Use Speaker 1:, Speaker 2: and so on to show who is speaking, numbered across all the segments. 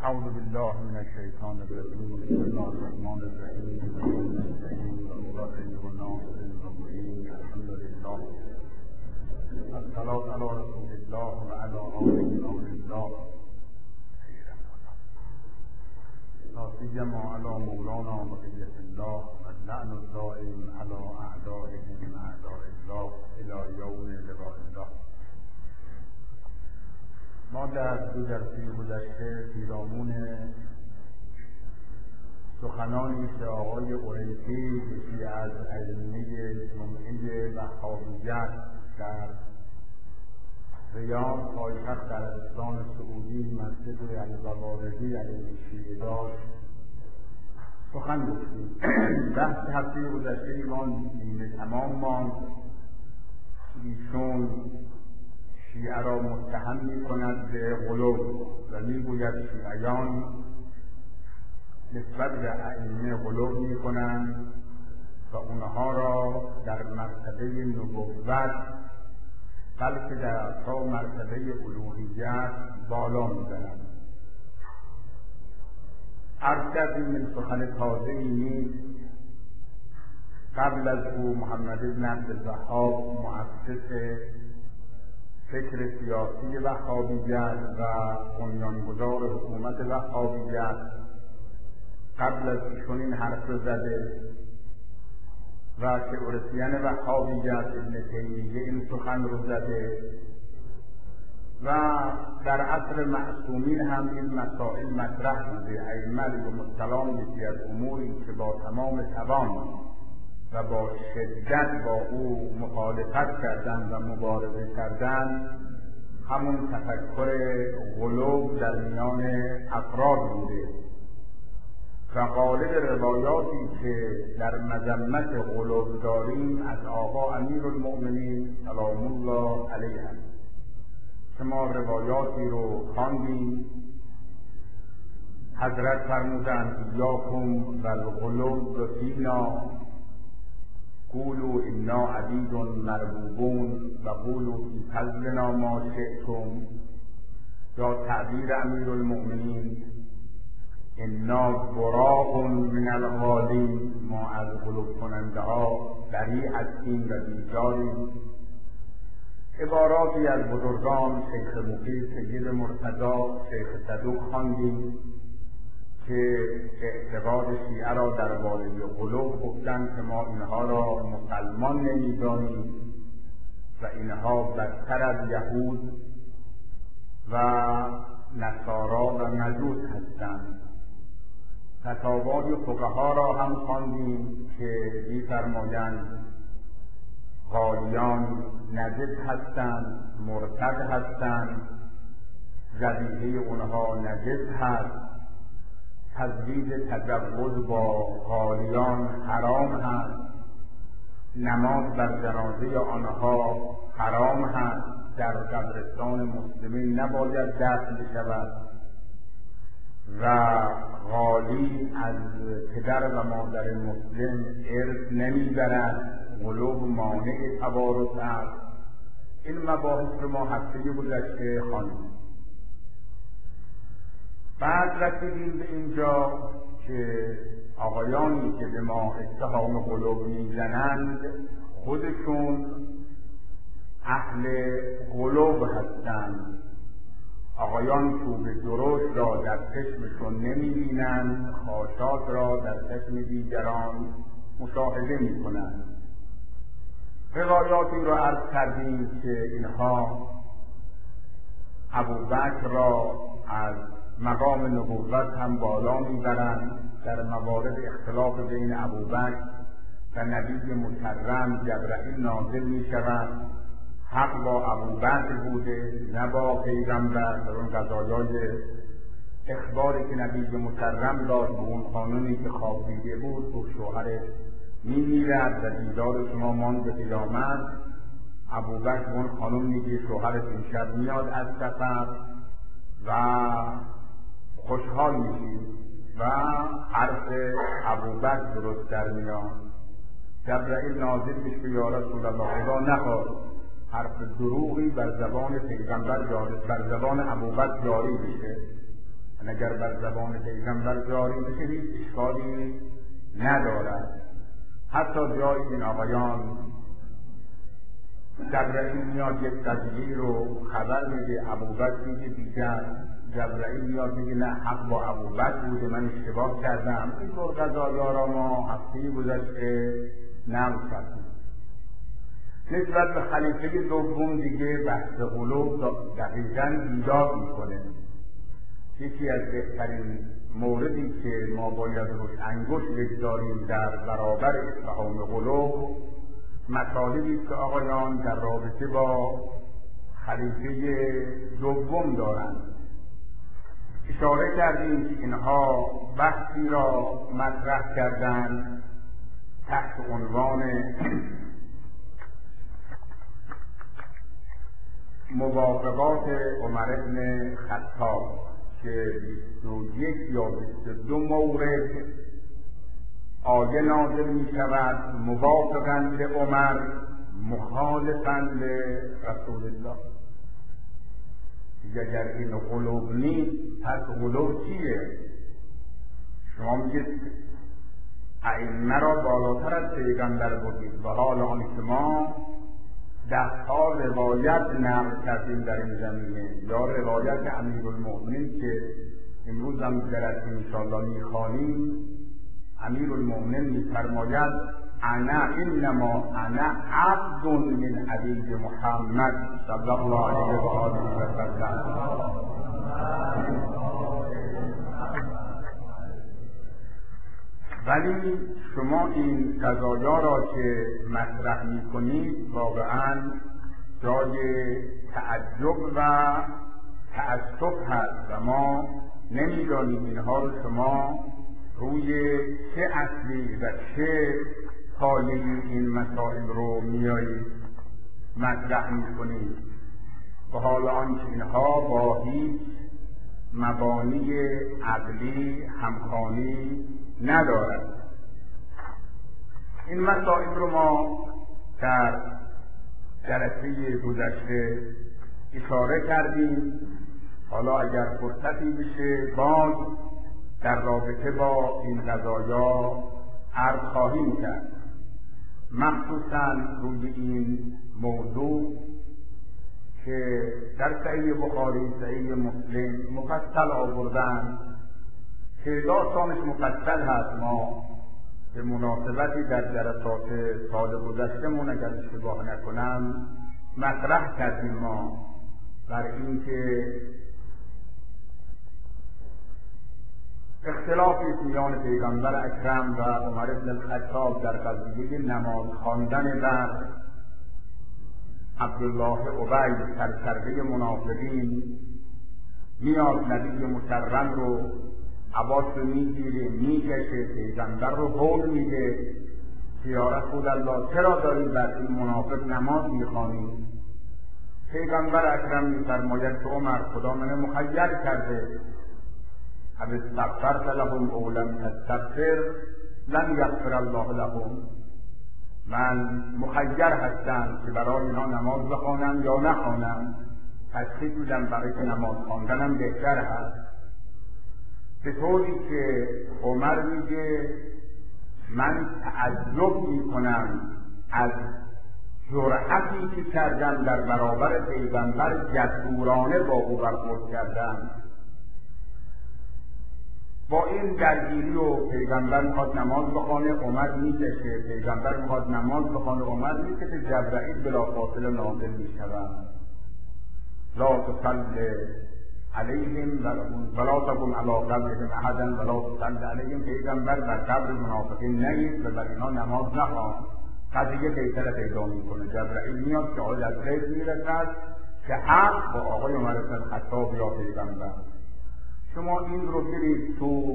Speaker 1: اعوذ بالله من الشیطان الرجیم. بسم الله الرحمن الرحیم. و ناصر المؤمنین. الحمد لله. الصلاة علی رسول الله و علی آله الله. لا سیما علی مولانا بقیة الله و اللعن الدائم علی اعدائهم اعداء الله الی یوم لقاء الله. ما در دو جلسه گذشته پیرامون سخنانی که آقای اویسی یکی از ائمه جمعه وهابیت در ریاض پایتخت عربستان سعودی مسجد البواردی علیه شیعه داشت سخن گفتیم. بحث هفته گذشته نیمه تمام ماند. ایشون شیعه را متهم می‌کند به غلو و می‌گوید شیعیان نسبت به ائمه غلو می‌کنند و اونها را در مرتبه نبوت بلکه در تا مرتبه الوهیت بالا می‌برند. عرض کردیم این سخن تازه‌ای نیست. قبل از او محمد بن عبدالوهاب مؤسس فکر سیاسی وهابیت و بنیانگذار حکومت وهابیت قبل از ایشون این حرف رو زده و تئوریسین وهابیت ابن تیمیه این سخن رو زده و در عصر معصومین هم این مسائل مطرح بوده. ائمه علیهم السلام یکی از اموری که با تمام توان و با شدت با او مخالفت کردند و مبارزه کردند همون تفکر غلو در میان افراد بوده و غالب روایاتی که در مذمت غلو داریم از آقا امیرالمؤمنین سلام الله علیه است که ما روایاتی رو خواندیم. حضرت فرمودند ایاکم و الغلو فینا قولوا انا عبید مربوبون و قولوا فی فضلنا ما شئتم. یا تعبیر امیرالمؤمنین انا براء من الغالین، ما از غلو کننده ها بری هستیم و بیزاریم. عباراتی از بزرگان شیخ مفید، سید مرتضی، شیخ صدوق خواندیم که اعتقاد شیعه را درباره غلو گفتند که ما اینها را مسلمان نمی‌دانیم و اینها بدتر از یهود و نصارا و مجوس هستند. فتاوای فقها را هم خواندیم که می‌فرمایند غالیان نجس هستند، مرتد هستند، ذبیحه اونها نجس هست، تزویج تزوج با غالیان حرام هست، نماز بر جنازه آنها حرام هست، در قبرستان مسلمین نباید دفن بشود و غالی از پدر و مادر مسلم ارث نمیبرد، غلو مانع توارث است. این مباحث رو ما هفته گذشته خواندیم. بعد رسیدیم به اینجا که آقایانی که به ما اتهام غلو میزنند خودشون اهل غلو هستند. آقایان چوب درشت را در چشمشون نمیبینند، خاشاک را در چشم دیگران مشاهده میکنند. روایاتی را عرض کردیم که اینها ابوبکر را از مقام نبوت هم بالا میبرند. در موارد اختلاف بین ابوبکر و نبی مکرم جبرئیل نازل میشود. حق با ابوبکر بوده نه با پیغمبر. در اون قضایای اخباری که نبی مکرم داد به اون خانمی که خواب دیده بود که شوهرش میمیرد و دیدار شما ماند به قیامت، ابوبکر به اون خانم میگه شوهرش این شب میاد از سفر و خوشحال میشی و حرف ابوبکر درست در میاد. جبرئیل نازل بشه یا رسول الله خدا نخواد حرف دروغی بر زبان پیغمبر جاری، بر زبان ابوبکر جاری بشه. اگر بر زبان پیغمبر جاری بشه هیچ اشکالی ندارد. حتی جایی این آقایان جبرئیل میاد یک قضیه رو خبر میده، ابوبکر میگه دیگر، جبرئیل میاد میگه نه حق با ابوبکر بوده، من اشتباه کردم. اینطور قضایا را ما هفته گذشته نقل کردیم. نسبت به خلیفه دوم دیگه بحث غلو دقیقاً بیداد میکنه. یکی از بهترین موردی که ما باید روش انگشت بگذاریم در برابر اتهام غلو مطالبی که آقایان در رابطه با خلیفه دوم دارند. اشاره کردیم که اینها بحثی را مطرح کردند تحت عنوان موافقات عمر بن خطاب که 21 یا 22 مورد آیه نازل می شود موافقاً به عمر مخالفاً به رسول الله. اگر این غلو نیست پس غلو چیه؟ شما میگید ائمه را بالاتر از پیغمبر بودید و حال آنکه ما 10 روایت نقل کردیم در این زمینه، یا روایت امیرالمؤمنین که امروز هم درست انشاءالله میخوانیم. امیرالمؤمنین میفرماید انما انا عبد من عبید محمد صلی الله علیه و آله و سلم. ولی شما این قضایا را که مطرح میکنید واقعا جای تعجب و تأسف هست و ما نمیدانیم اینها رو شما روی چه اصلی و چه پایه‌ای این مسائل رو میایید مطرح میکنید و حال آنکه اینها با هیچ مبانی عقلی همخوانی ندارد. این مسائل رو ما در جلسه گذشته اشاره کردیم. حالا اگر فرصتی بشه باز در رابطه با این قضایا عرض خواهیم کرد، مخصوصا روی این موضوع که در صحیح بخاری، صحیح مسلم مفصل آوردن که داستانش مفصل هست. ما به مناسبتی در جلسات سال گذشتهمون اگر اشتباه نکنم مطرح کردیم ما بر این که اختلافی میان پیغمبر اکرم و عمر بن الخطاب در قضیه نماز خواندن بر عبدالله ابی سرکرده منافقین. میاد نبی مکرم رو عباس رو میگیره میکشه، پیغمبر رو هول میده که یا رسول الله چرا داری بر این منافق نماز میخوانی؟ پیغمبر اکرم میفرماید که عمر خدا من مخیر کرده، اگر استغفرت لهم او لم تستغفر لن یغفر الله لهم. من مخیر هستم که برای اینا نماز بخوانم یا نخوانم، تشخیص میدم برای که نماز خواندنم بهتر هست. به طوری که عمر میگه من تعجب میکنم از جرأتی که کردم در برابر پیغمبر، جسورانه با او برخورد کردم. با این درگیری و پیغمبر میخواد نماز بخوانه، عمر میکشه، پیغمبر میخواد نماز بخوانه، عمر میکشه، جبرئیل بلافاصله نازل میشود لا تصلی علیهم ولا تقم علی قبرهم احدا ولا تصلی علیهم. پیغمبر بر قبر منافقین نیست و بر اینها نماز نخوان. قضیه بیشتر پیدا میکنه، جبرئیل میاد که آیه از غیب میرسد که حق با آقای عمر بن الخطاب یا پیغمبر. شما این رو برید تو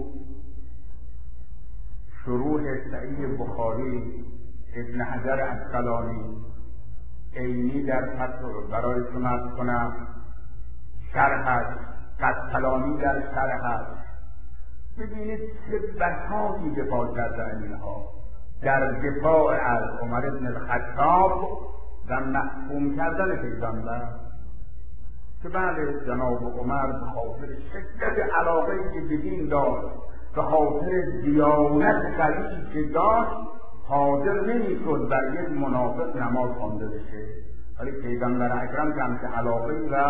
Speaker 1: شروح صحیح بخاری ابن حجر عسقلانی عینی در فتح برایتون عرض کنم، شرحش قسطلانی در شرحش، ببینید چه بساطی دفاع کردن اینها در دفاع از عمر بن الخطاب و محکوم کردن پیغمبر. که بله جناب عمر به خاطر شدت علاقه‌ای که به دین داشت، به خاطر دیانت قوی که داشت، حاضر نمی‌شد بر یک منافق نماز خوانده بشه. ولی پیغمبر اکرم که همچه علاقه‌ای و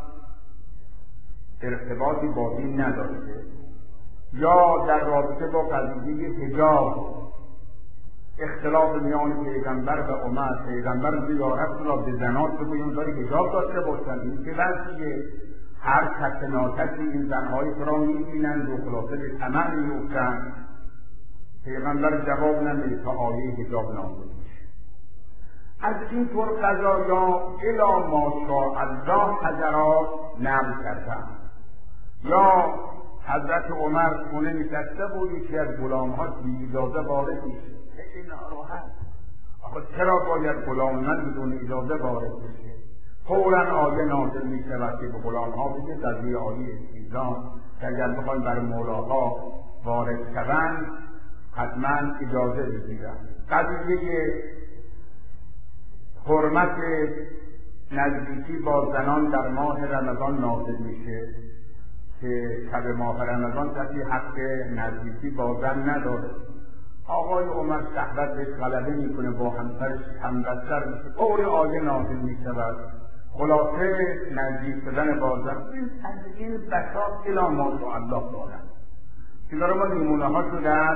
Speaker 1: ارتباطی با دین نداشته، یا در رابطه با قضیه حجاب اختلاف میان پیغمبر و عمر، پیغمبر زیارت را به زنات بگویم داری حجاب داشته باشن، این که وضعیه هر کس ناکسی این زنهای تو را میبینند و خلاصه به طمع میفتند. پیغمبر جواب نمیده تا آیه حجاب نازل میشه. از این طور قضایا الی ماشاءالله حضرات نقل کردند. یا حضرت عمر خونه نشسته بود، یکی از غلام‌ها بی اجازه وارد میشه. خیلی ناراحت، آخه چرا باید غلام من بدون اجازه وارد بشه؟ فوراً آیه نازل میشود که به غلام‌ها بگه قضیه عالی استیزان که اگر بخواین بر مولاها وارد شوند حتما اجازه بگیرند. قضیه حرمت نزدیکی با زنان در ماه رمضان نازل میشه که شب ماه رمضان کسی حق نزدیکی با زن نداره. آقای عمر شهوت بهش غلبه میکنه، با همسرش همبستر میشه، قول آیه نازل میشود، خلاصه نزدیک شدن با زن. از این بساط الی ماشاءالله دارن که داره ما نمونه هاشو در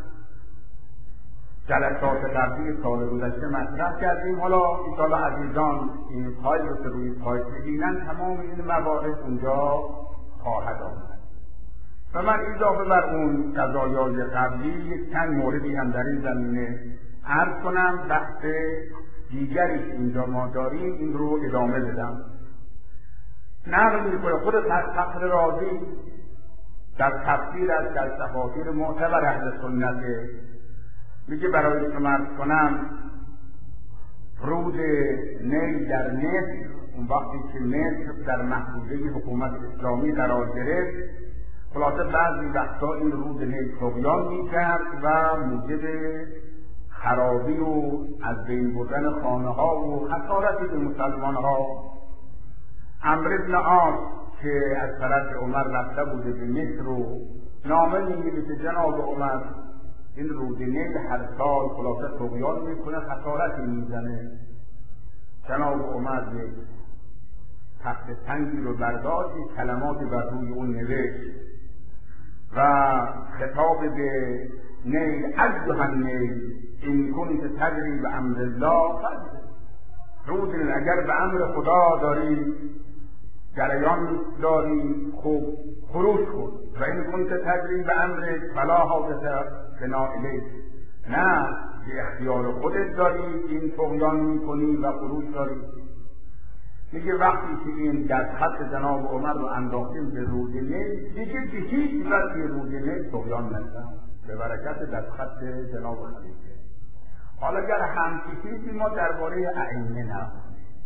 Speaker 1: جلسات قبلی سال گذشته مطرح کردیم. حالا انشاءالله عزیزان این فایل رو روی فایل ببینن، تمام این موارد اونجا خواهد آمد. و من اضافه بر اون قضایای قبلی یک چند موردی هم در این زمینه عرض کنم، بحث دیگری که اینجا ما داریم این رو ادامه بدم. نقل میکنه خود فخر رازی در تفسیر از در تفاسیر معتبر اهل سنت، میگه برای شما عرض کنم رود نیل در مصر، اون وقتی که مصر در محدوده حکومت اسلامی قرار گرفت، خلاصه بعضی وقتا این رود نیل طغیان میکرد و موجب خرابی و از بین بردن خانه ها و خسارتی به مسلمان ها. عمرو بن عاص که از طرف عمر رفته بوده به مصر و نامه میگه که جناب عمر این رود نیل هر سال خلاصه طغیان میکنه، خسارتی میزنه. جناب عمر یک تخت سنگی رو برداشت، کلماتی بر روی اون نوشت و خطاب به نیل، ایها النیل ان کنت تجری به امر الله فجر. رود نیل اگر به امر خدا داری جریان داری خوب خروج کن، و این کنت تجری به امر فلا حاجت بنا الیک، نه به اختیار خودت داری این طغیان میکنی و خروج داری. میگه وقتی که این دستخط جناب عمر رو انداختیم به رود نیل، دیگه به هیچ وجه رود نیل طغیان نکرد به برکت دستخط جناب خلیفه. حالا اگر همچی چیزی ما درباره ائمه نکنیم،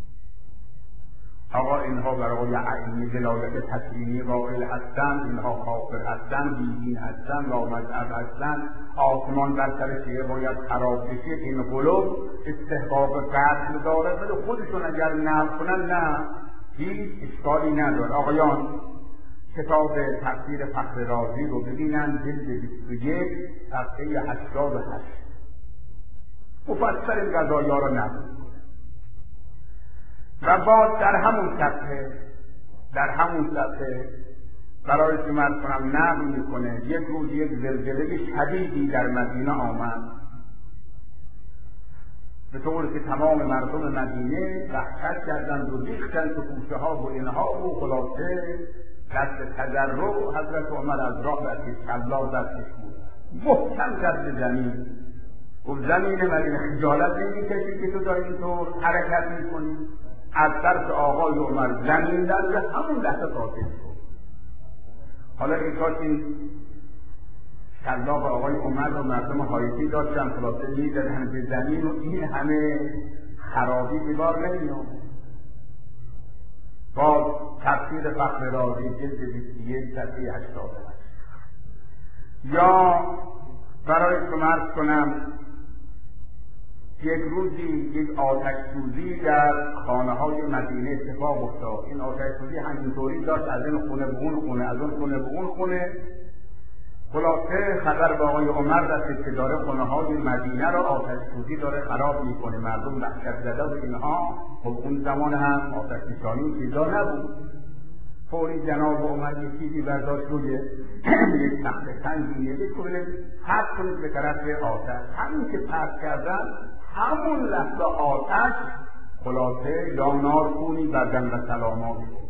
Speaker 1: آقا اینها برای ائمه ولایت تسلیمی قائل هستند، اینها کافر هستند، بیدین هستند، لامذهب هستند، آسمان بر سر شیعه باید خراب بشه، این قلوب استحقاق قتل داره، ولی خودشون اگر نقل کنن نه هیچ اشکالی نداره. آقایان کتاب تفسیر فخر رازی رو ببینن، جلد 21 صفحه 88 مفصل این قضایا رو نقل کنه. و باز در همون صفحه برای شما عرض کنم نقل میکنه یک روز یک زلزله شدیدی در مدینه آمد، به طور که تمام مردم مدینه وحشت کردند و ریختند تو کوچه ها و اینها و خلاصه دست تضرع حضرت عمر از راه برکش کلا دستش بود محکم کرد به زمین و زمین مدینه خجالت نمیکشی که تو داری اینطور حرکت میکنی؟ از طرف آقای عمر زمین در همون لحظه ساکت شد. حالا این شلاق آقای عمر رو مردم حایطی داشتن، خلاصه می‌زدن به زمین و این همه خرابی به بار نمی‌آمد. باز تفسیر فخر رازی جلد 21 صفحه 88. یا برای شما عرض کنم یک روزی یک آتش سوزی در خانه های مدینه اتفاق افتاد. این آتش سوزی همینطوری داشت از این خونه به اون خونه، از اون خونه به اون خونه. خلاصه خبر به آقای عمر رسید که داره خونه های مدینه رو آتش سوزی داره خراب میکنه، مردم وحشت زده و اینها. خب اون زمان هم آتش نشانی چیزا نبود. فوری جناب عمر یک چیزی برداشت روی یک تخت سنگی نوشت که پرت کنید به طرف آتش. همین که پرت کردن همون لحظه آتش خلاصه یا نارخونی بردن و سلامات شد.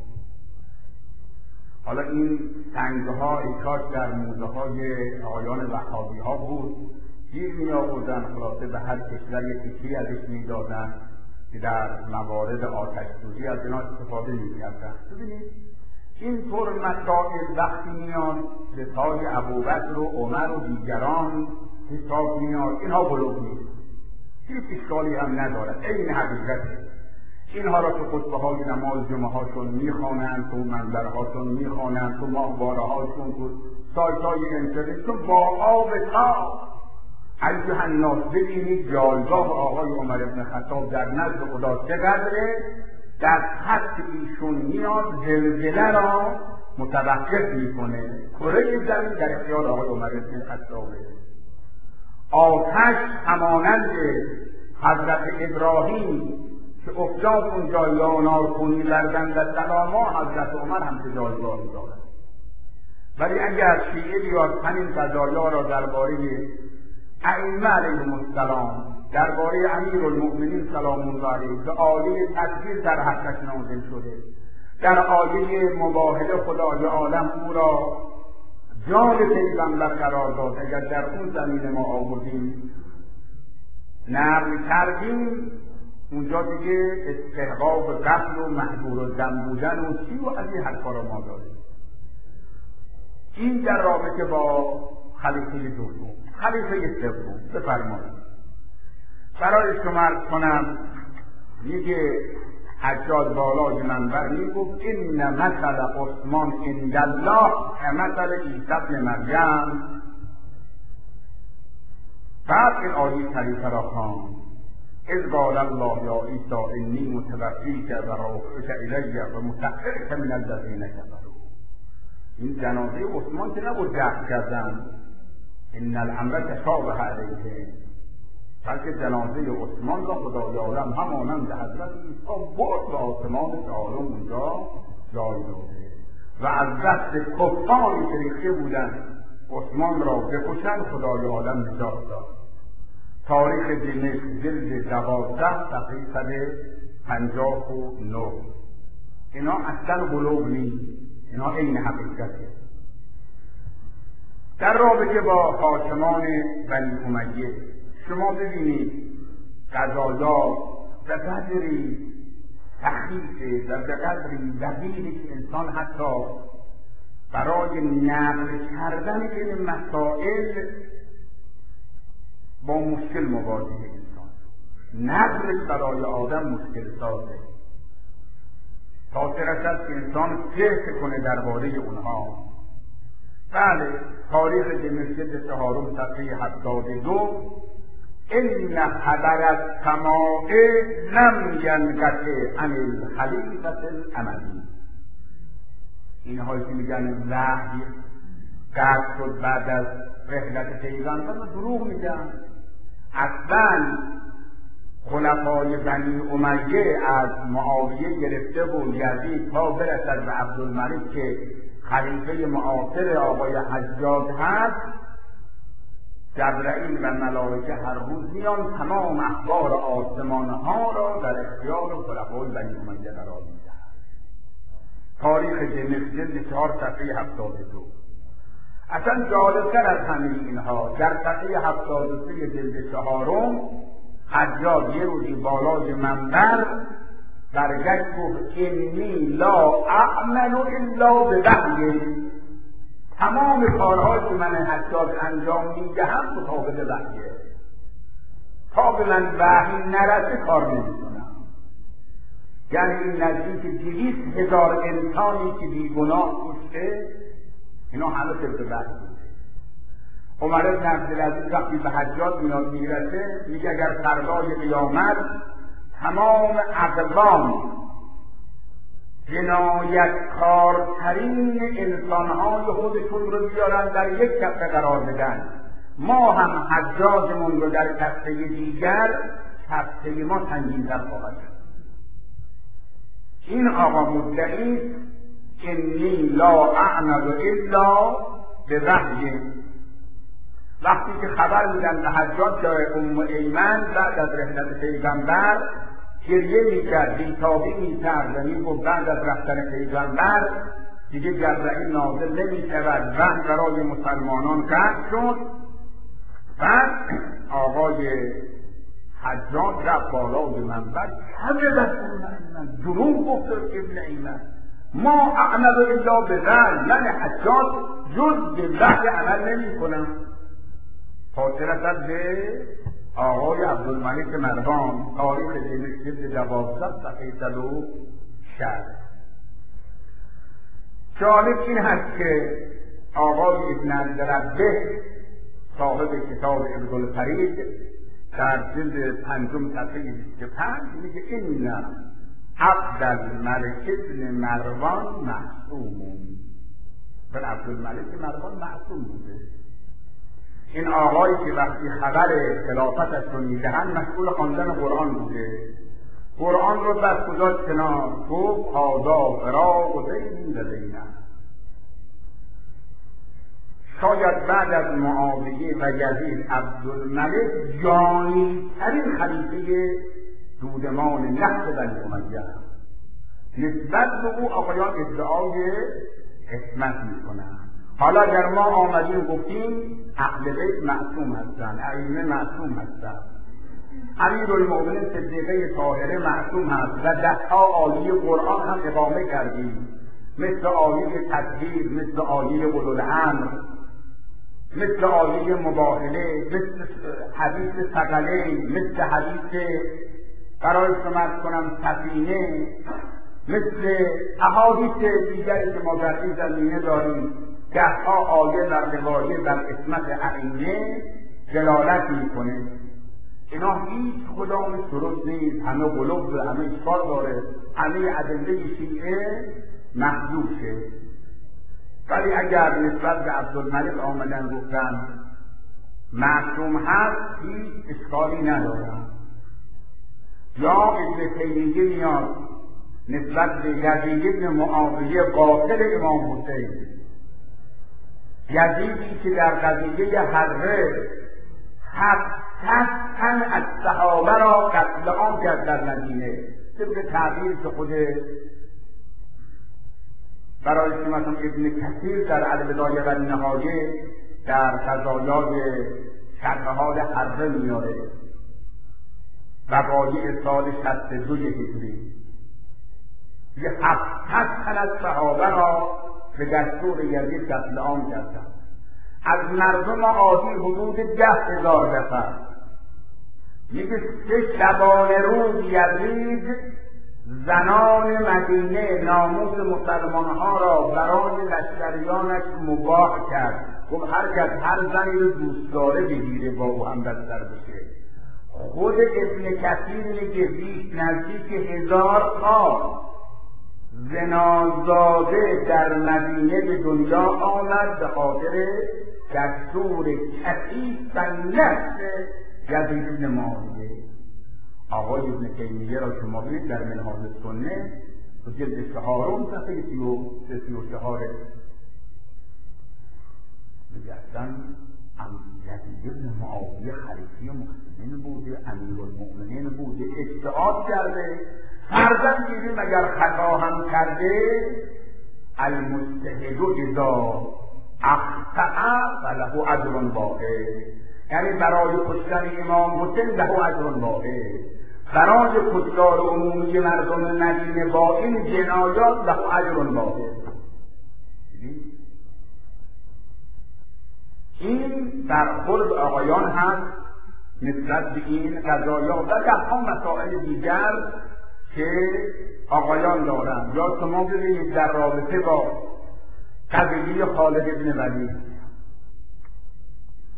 Speaker 1: حالا این سنگها ایکاش در موزه های آقایان وهابی ها بود، گیر می آوردن، خلاصه به هر کشور یک تیکه‌ای ازش می دادن که در موارد آتش سوزی از اینا استفاده می کردن. ببینید اینطور مسائل وقتی میان به پای ابوبکر و عمر و دیگران حساب میاد، اینها بلوغ نیست، هیچ اشکالی هم ندارد، این حقیقته. اینها را تو خطبه های نماز جمعه هاشون میخوانند، تو منبرهاشون میخوانند، تو ماهواره هاشون، تو سایت های اینترنتشون با آب تاب. ایها الناس ببینید جایگاه آقای عمر بن خطاب در نزد خدا چقدره. در خط ایشون میاد زلزله را متوقف میکنه. کره زمین در اختیار آقای عمر بن خطابه. آتش همانند حضرت ابراهیم که افتاد اونجا یا نارخونی بردن و سلاما، حضرت عمر هم که جایگاه دارد. ولی اگر شیعه بیاد همین قضایا را درباره ائمه علیهم السلام، درباره امیرالمؤمنین سلام الله علیه به آیه تکبیر در حقش نازل شده، در آیه مباهله خدای عالم او را جان پیغمبر قرار داد، اگر در اون زمین ما آوردیم نقل کردیم، اونجا دیگه استحقاق قتل و محظور الدم بودن و چی و از این حرفا را ما داریم. این در رابطه با خلیفه دوم. خلیفه سوم بفرمایید. برای شما عرض کنم، میگه حجاج بالای منبر میگفت این مثل عثمان عند الله کمثل عیسی ابن مریم. بعد این آیه شریفه را خواند: اذ قال الله یا عیسی انی متوفیک و رافعک الی و مطهرک من الذین کفروا. این جنازه عثمان که نبود دفن کردن، ان الامر تشابه علیه، بلکه جنازه عثمان را خدای عالم همانند حضرت عیسی برد به آسمان چهارم اونجا جای داده و از دست کفاری که ریخته بودند عثمان را بکشند خدای عالم نجات داد. تاریخ دمشق جلد 12 صفحه 159. اینا اصلا بلوغ نیست، اینا عین حقیقته. در رابطه با حاکمان بنی امیه شما ببینید قضایا به قدری سخیفه و به قدری دقیقی که انسان حتی برای نقل کردن این مسائل با مشکل مواجه انسان، نقلش برای آدم مشکل سازه تا چه رسد که انسان فکر کنه درباره اونها. بله، تاریخ دمشق چهارم صفحه 72: ان خبر السماء لم ینقطع عن الخلیفة الاموی. اینهایی که میگن وحی قطع شد بعد از رحلت پیغمبر دروغ میگن. اصلا خلفای بنی امیه از معاویه گرفته و یزید تا برسد به عبدالملک که خلیفه معاصر آقای حجاج هست، جبرئیل و ملائکه هر روز میان تمام اخبار آسمان ها را در اختیار خلفای بنی امیه قرار میدهند. تاریخ دمشق جلد 4 صفحه 72. اصلا جالبتر از همه اینها، در صفحه 73 جلد 4 حجاج یه روزی بالای منبر برگشت گفت انی لا اعمل الا بوحی. تمام کارهایی که من حجاج انجام میدهم مطابق وحیه، تا به من وحی نرسه کار نمیکنم. یعنی این نزدیک 200,000 انسانی که بیگناه کشته، اینا همه طبق وحی بوده. عمر بن عبدالعزیز وقتی به حجاج میاد میرسه میگه اگر فردای قیامت تمام اقوام جنایتکارترین انسانهای خودشون رو بیارن در یک کفه قرار بدن، ما هم حجاجمون رو در کفه دیگر، کفه ما سنگین‌تر خواهد شد. این آقا مدعی انی لا اعمد الا به وحی، وقتی که خبر میدن به حجاج که ام ایمن بعد از رحلت پیغمبر گریه میکرد، بیتابی میکرد و میگفت بعد از رفتن پیغمبر دیگه جبرئیل نازل نمیشود، وحی برای مسلمانان قطع شد. بعد آقای حجاج رفت بالای منبر کذبت من دروغ گفت ابن ایمن، ما اعمد الا به وحی، من حجاج جز به وحی عمل نمی کنم. خاطرت به آقای عبدالملک مروان، تاریخ دمشق جلد 12 صفحه 160. جالب این هست که آقای ابن عبدالربه صاحب کتاب ابن الفرید در جلد 5 صفحه 25 میگه این عبدالملک ابن مروان معصوم، بل عبدالملک مروان معصوم بوده. این آقایی که وقتی خبر خلافتش رو میدهن مسئول خواندن قرآن بوده، قرآن رو بس گذاشت کنار، گفت هذا فراق بین و بینه. شاید بعد از معاویه و یزید عبدالملک جانی ترین خلیفه دودمان نفس بنی امیه، نسبت به او آقایان ادعای عصمت میکنن. حالا در ما آمدیم گفتیم اهل بیت معصوم هستند، ائمه معصوم هستند، امیرالمؤمنین صدیقه طاهره معصوم هست و دهها آیه قرآن هم اقامه کردیم، مثل آیه تطهیر، مثل آیه اولو الامر، مثل آیه مباهله، مثل حدیث ثقلین، مثل حدیث برای شما کنم سفینه، مثل احادیث دیگری که ما در این زمینه داریم. دهها آیه در روایه در عصمت ائمه دلالت میکنه. اینا هیچ کدام درست نیست، همه غلو، همه اشکال داره، همه ادله شیعه محذوفه. ولی اگر نسبت به عبدالملک آمدن گفتن معصوم هست هیچ اشکالی ندارن. یا ابن تیمیه میاد نسبت به یزید بن معاویه قاتل امام حسین، یزیدی که در قضیه حره 700 تن از صحابه را قتل عام کرد در مدینه، طبق تعبیر که خود برای شما ابن کثیر در البدایه و النهایه در قضایای شرح حال حره میاره، وقایع سال 62 هجری. یه 700 تن از صحابه را به دستور یزید قتل عام کردند. از مردم عادی حدود 10,000 نفر. میگه 3 شبانه روز یزید زنان مدینه ناموس مسلمانها را برای لشکریانش مباح کرد. گفت هر کس هر زنی رو دوست داره بگیره با او هم بستر بشه. خود ابن کثیر میگه بیش نزدیک 1000 تا زنازاده در مدینه به دنیا آمد به خاطر دستور کثیف و نفس یزید بن معاویه. آقای ابن تیمیه را شما ببینید در منهاج السنه و جلد 4 صفحه 34 میگه اصلا یزید بن معاویه خلیفه مسلمین بوده، امیرالمؤمنین بوده، اجتهاد کرده، فرضاً دیدیم اگر خطا هم کرده المجتهد اذا اخطأ فله اجر واحد، یعنی برای کشتن امام حسین له اجر واحد، برای کشتار عمومی مردم مدینه با این جنایات له اجر واحد. این برخورد آقایان هست نسبت به این قضایا و دهها مسائل دیگر که آقایان دارند. یا شما ببینید در رابطه با قضیه خالد بن ولید،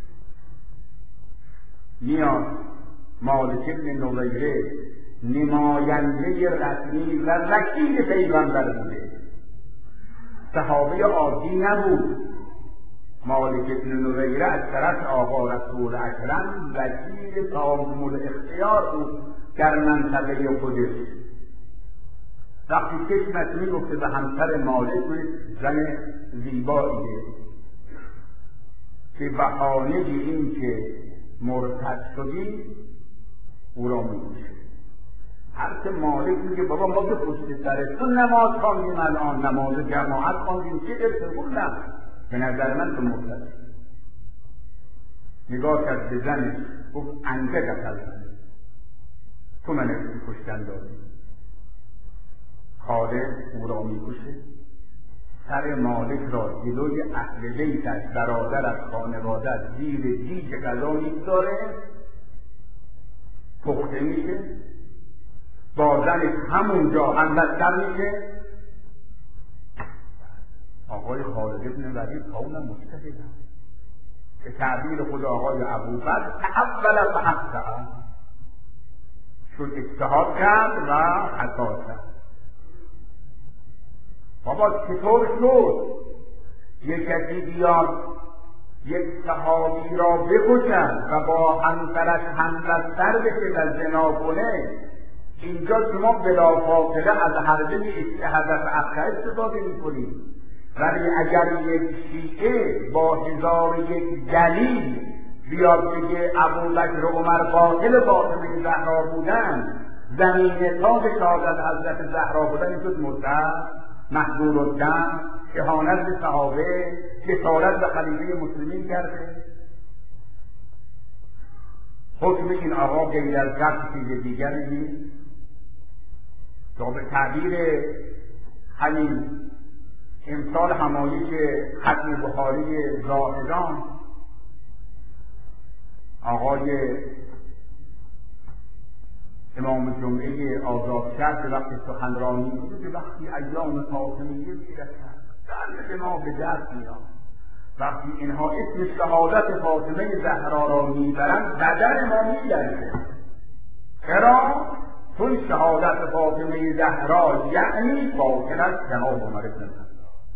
Speaker 1: میاد مالک بن نویره نماینده رسمی و وکیل پیغمبر بوده، صحابه عادی نبود. مالک بن نویره از طرف آقا رسول اکرم وکیل تام الاختیار بود در منطقه خودش. وقتی چشمش میگفته به همسر مالک، زن زیباییه، که بهانه این که مرتد شدی او را میگوشه. هر که مالک میگه بابا ما که پشت سرتون نماز خواندیم، الان نماز جماعت خواندیم، چه ارتباطی نه، به نظر من تو مرتد. نگاه کرد به زنش گفت انده قتل تو من کشتن دادی. خالد او را میکشه، سر مالک را جلوی اهل بیتش برادرش خانواده‌اش زیر دیگ غذا میگذاره، پخته میشه، با زنش همونجا همبستر میشه. آقای خالد بن ولید قولا مجتهدن، به تعبیر خود آقای ابوبکر تأول فاخطأ، شد اجتهاد کرد و خطا کرد. بابا چطور شد یک کسی بیاد یک صحابی را بکشد و با همسرش همبستر بشه و زنا کنه؟ اینجا شما بلافاصله از حربه هدف اخر استفاده میکنید، ولی اگر یک شیعه با 1001 دلیل بیاد بگه ابوبکر و عمر قاتل فاطمه زهرا بودن، زمین تاج شهادت حضرت زهرا بودن، این شد مرتد، محظور الدم، اهانت به صحابه، کسالت به خلیفه مسلمین کرده. حکم این آقا غیر از قتل چیز دیگری نیست. تا به تعبیر همین امسال همایش ختم بخاری زاهدان، آقای امام جمعه آزادشهر به وقت سخنرانی بود، به وقتی ایام فاطمیه میرسد در ما به دست میاد. وقتی اینها اسم شهادت فاطمه زهرا را میبرند بدن ما میلرزه. چرا؟ چون شهادت فاطمه زهرا یعنی قاتل از جناب عمر بن الخطاب.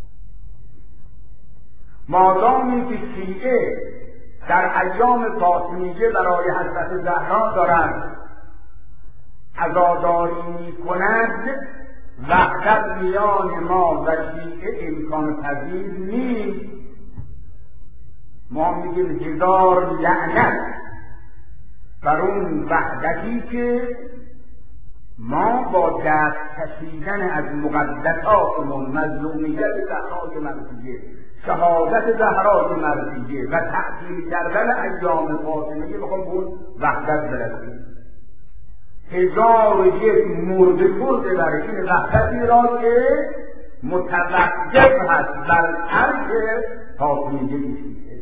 Speaker 1: مادامی که شیعه در ایام فاطمیه برای حضرت زهرا دارند عزاداری میکنند، وحدت میان ما و شیعه امکان پذیر نیست. ما میگیم 1000 لعنت بر اون وحدتی که ما با دست کشیدن از مقدساتمون، مظلومیت زهرای مرضیه، شهادت زهرای مرضیه و تعطیل کردن ایام فاطمیه بخوام اون وحدت برسیم. 1001 مرده شده در این وحدتی را که متوقف هست بر ترک فاطمیه شیعه.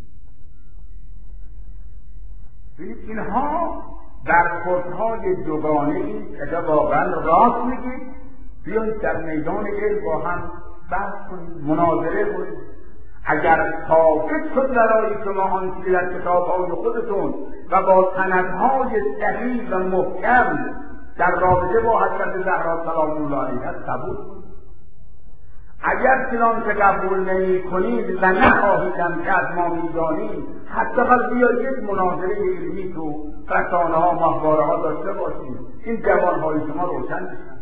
Speaker 1: ببینید اینها برخوردهای دوگانه ای که واقعا راست میگید. بیایید در میدان علم با هم بحث کنید، مناظره کنید. اگر ثابت شد برای شما آنچه در کتاب‌های خودتون و با سندهای صحیح و محکم در رابطه با حضرت زهرا سلام الله علیها قبول کنید. اگر چنانچه قبول نمی‌کنید و نخواهیدم که از ما می‌دانید، حداقل بیایید یک مناظره علمی تو رسانه‌ها ماهواره‌ها داشته باشید، این جوان‌های شما روشن بشن،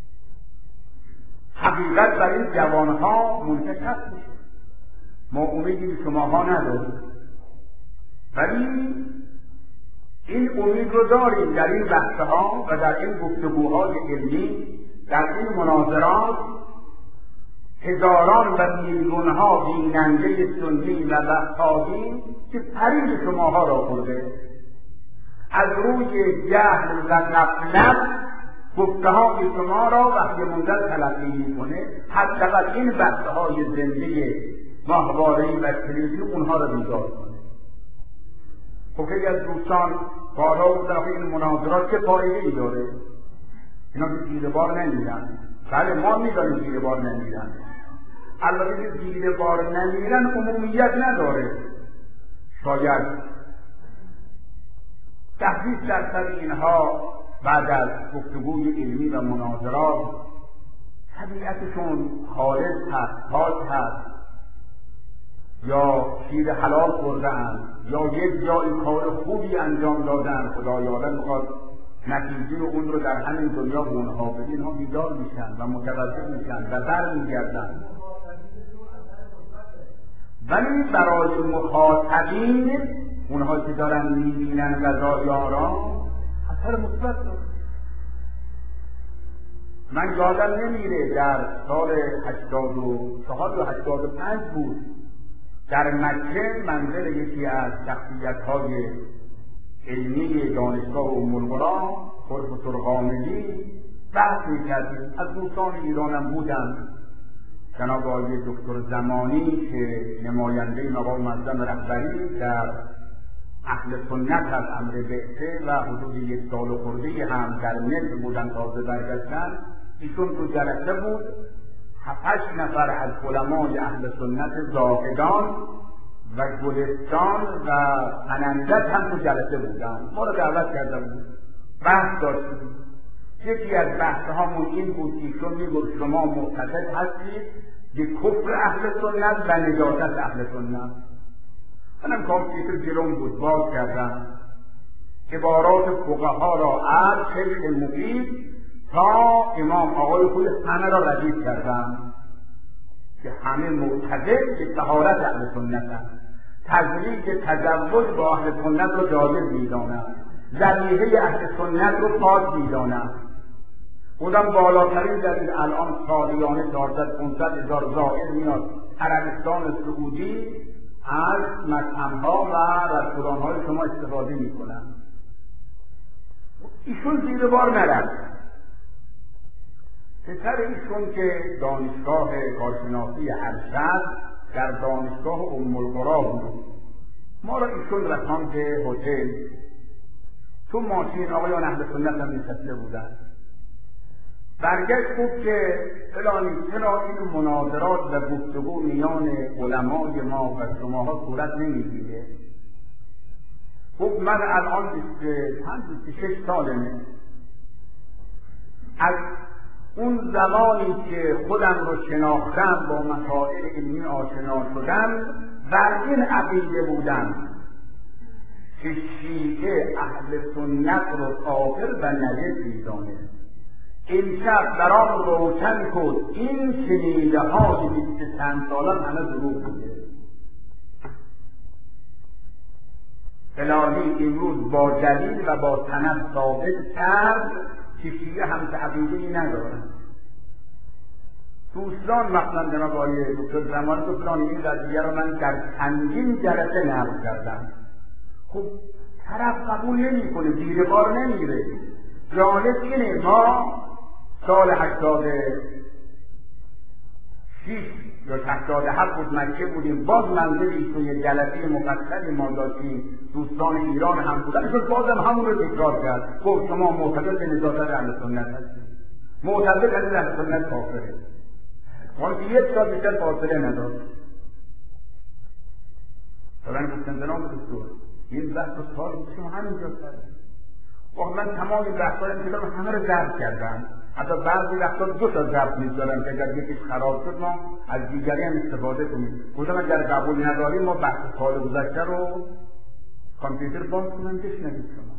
Speaker 1: حقیقت بر این جوان‌ها منتشر میشه. ما امیدی به شماها نداریم، ولی این امید رو داریم در این بحث‌ها و در این گفتگوهای علمی، در این مناظرات هزاران و میلیون‌ها بیننده سنی و وهابی که پرید شماها را خورده، از روی جهل و غفلت گفته‌های شما را وقتی منزل تلقی می‌کنه، حداقل این بحث‌های زنده ماهواره‌ای و تلویزیون اونها را بیدار کنه. خب خیلی از دوستان کارها بودن این مناظرات چه فایده‌ای داره؟ اینا که زیر بار نمیرن. بله ما می‌دانیم زیر بار نمیرن، البته زیر بار نمیرن عمومیت نداره. شاید 10-20% اینها بعد از گفتگوی علمی و مناظرات طبیعتشون خالص هست، پاک هست، یا شیر حلال خوردن، یا یک جای کار خوبی انجام دادن، خدای عالم میخواد نتیجه اون رو در همین دنیا به اونها بده، اینها بیدار میشن و متوجه میشن و برمیگردن. ولی برای مخاطبین، اونها که دارن میبینن غذایاران، اثر مثبت داره. من یادم نمیره در سال 84 یا 85 بود، در مکه منزل یکی از شخصیت‌های علمی دانشگاه ام-القری پروفسور غامدی بحث می‌کردیم. از دوستان ایرانم بودن، جناب آقای دکتر زمانی که نماینده مقام معظم رهبری در اهل سنت از امر بعثه و حدود 1 سال خورده هم در مصر بودن، تازه برگشتن. ایشون تو جلسه بود، 7-8 نفر از علمای اهل سنت زاهدان و گلستان و انندت هم تو جلسه بودن. ما رو دعوت کرده بود، بحث داشتیم. یکی از بحثهامون این بود که ایشون میگفت شما معتقد هستید به کفر اهل سنت و نجاست اهل سنت. منم کامپیوتر جلوم بود، باز کردم عبارات فقها را از شیخ مفید تا امام آقای خود همه را ردیف کردم که همه معتقد به طهارت اهل سنت هست، تزویج تزوج با اهل سنت را جایز می‌دانند، ذبیحه اهل سنت رو پاک می‌دانند. خودم بالاترین دلیل الان سالیانه 400-500 هزار زائر میاد عربستان سعودی از مطعم‌ها و رستوران‌های شما استفاده می‌کنن. ایشون زیر بار نرفت. پسر ایشون که دانشگاه کارشناسی ارشد در دانشگاه ام-القری بود، ما را ایشون رساند به هتل. تو ماشین آقایان اهل سنت هم نشسته بودن. برگشت بود که فلانی چرا این مناظرات و گفتگو میان علمای ما و شماها صورت نمیگیره؟ خب من الان 26 سالمه، از اون زمانی که خودم رو شناختم، با مسائل علمی آشنا شدم، بر این عقیده بودم که شیعه اهل سنت رو کافر و نجس می‌دانه. امشب برام روشن کن این شنیده های 20 چند سالان همه دروغ بوده. فلانی امروز با دلیل و با سند ثابت کرد که شیعه هم عقیده‌ای ندارن. دوستان مثلا جناب آقای دکتر زمانی تو فلانی این قضیه رو من در چندین جلسه نقل کردم. خب طرف قبول نمی‌کنه، زیر بار نمیره. جالب اینه ما سال 86 یا 87 بود مکه بودیم، باز منزلی توی جلسه مفصلی ما داشتیم، دوستان ایران هم بودن، ایشون بازم همون رو تکرار کرد. خب شما معتقد به نجاست اهل سنت هستید، معتقد هستید اهل سنت کافره. ولی که 1 سال بیشتر فاصله نداشت. فلان گفتن جناب دکتر این بحث رو سال شما همینجا کردید. واقعا من تمام این بحث‌های کتاب همه رو ضبط کردم. حتی بعضی وقتا 2 تا ضبط می‌ذارم که اگر یکیش خراب شد ما از دیگری هم استفاده کنیم. گفتم اگر قبول نداریم ما بحث سال گذشته رو کامپیوتر باز کنم بشنوید شما.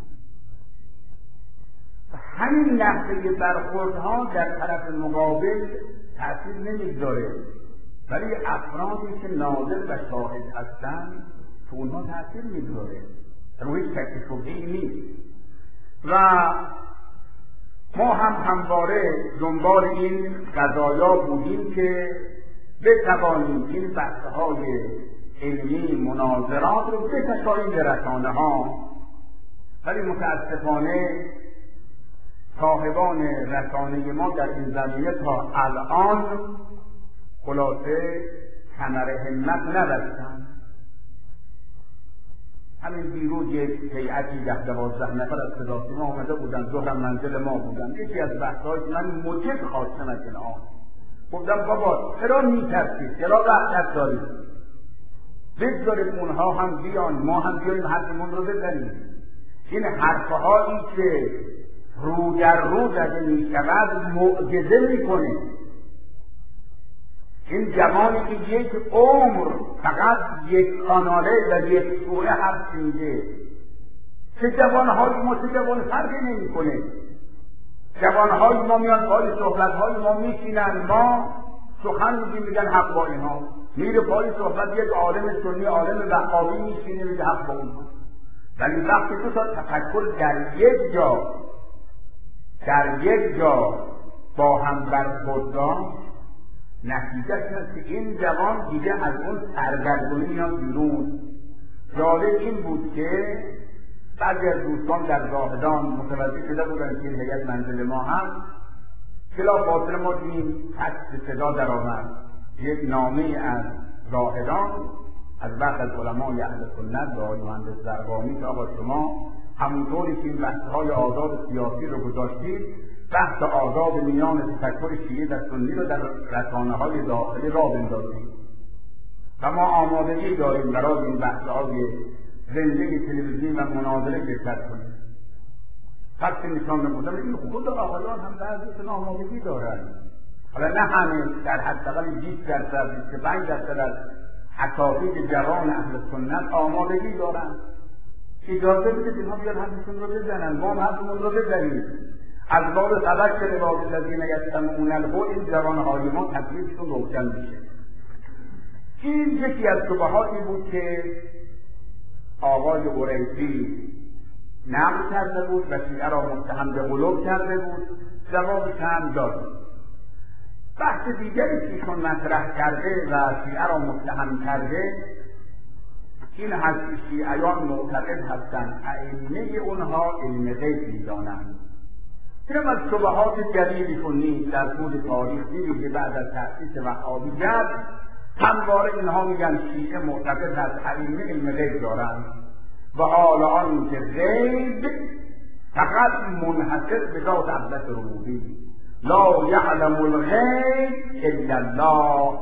Speaker 1: همین لحظه برخوردها در طرف مقابل تأثیر نمی‌گذاره، ولی افرادی که ناظر و شاهد هستن تو اونها تأثیر می‌گذاره. در هیچ شک و شبهه‌ای نیست. و ما هم همواره دنبال این قضایا بودیم که بتوانیم این بحث‌های علمی مناظرات رو بکشاییم به رسانه‌ها. ولی متاسفانه صاحبان رسانه ما در این زمینه تا الان خلاصه کمر همت نبستند. همین دیروز یک هیئتی 10-12 نفر از صداسیما آمده بودن، ظهرم منزل ما بودن. یکی از بحث‌های من موجب خواستم از اینها. گفتم بابا چرا می‌ترسید؟ چرا وحشت دارید؟ بگذارید اونها هم بیان، ما هم بیاییم حرفمون رو بزنیم. این حرفهایی که رو در رو زده می شود معجزه می کنه. این جوانی که یک عمر فقط یک کاناله و یک سوره حرف میده، چه جوانهای ما چه جوان فرقی نمی کنه. جوانهای ما میان پای صحبتهای ما میشینن، ما سخن میگیم میگن حق با اینها، میره پای صحبت یک عالم سنی عالم وهابی میشینه میگه حق با اونها. ولی وقتی تو تا تفکر در یک جا با هم برخوردن، نتیجهش است که این جوان دیگه از اون سرگردونی میاد بیرون. جالب این بود که بعضی از دوستان در زاهدان متوجه شده بودن که این هیئت منزل ما هم بلافاصله ما دیدیم پس صدا در آمد یک نامه از زاهدان از بعض از علمای اهل سنت به آقای مهندس زرقامی که آقا شما همونطوری که این بحث‌های آزاد سیاسی رو گذاشتید، بحث آزاد میان تفکر شیعه و سنی رو در رسانه‌های داخلی راه بندازید و ما آمادگی داریم برای این بحث‌های زنده تلویزیون و مناظره شرکت کنیم. پس نشان نمودم این خود آقایان هم بعضیشون آمادگی دارن، حالا نه همه، در حداقل 20% 25% از اساتید جوان اهل سنت آمادگی دارن. اجازه بدید اینها بیان حرفشون رو بزنن، ما هم حرفمون رو بزنیم. از باب فبشر عباد الذین یستمعون القول این جوانهای ما تکلیفشون روشن میشه. این یکی از شبهاتی بود که آقای قریشی نقل کرده بود و شیعه را متهم به غلو کرده بود، جوابش هم داد. بحث دیگری که ایشون مطرح کرده و شیعه را متهم کرده این هست که شیعیان معتقد هستند ائمه اونها علم غیب می‌دانند. اینم از شبهات جدیدشون نیست. در طول تاریخ دیدید که بعد از تأسیس وهابیت همواره اینها میگن شیعه معتقد هست ائمه علم غیب دارند و حال آن که غیب فقط منحصر به ذات وحدت ربوبی، لا یعلم الغیب الا الله،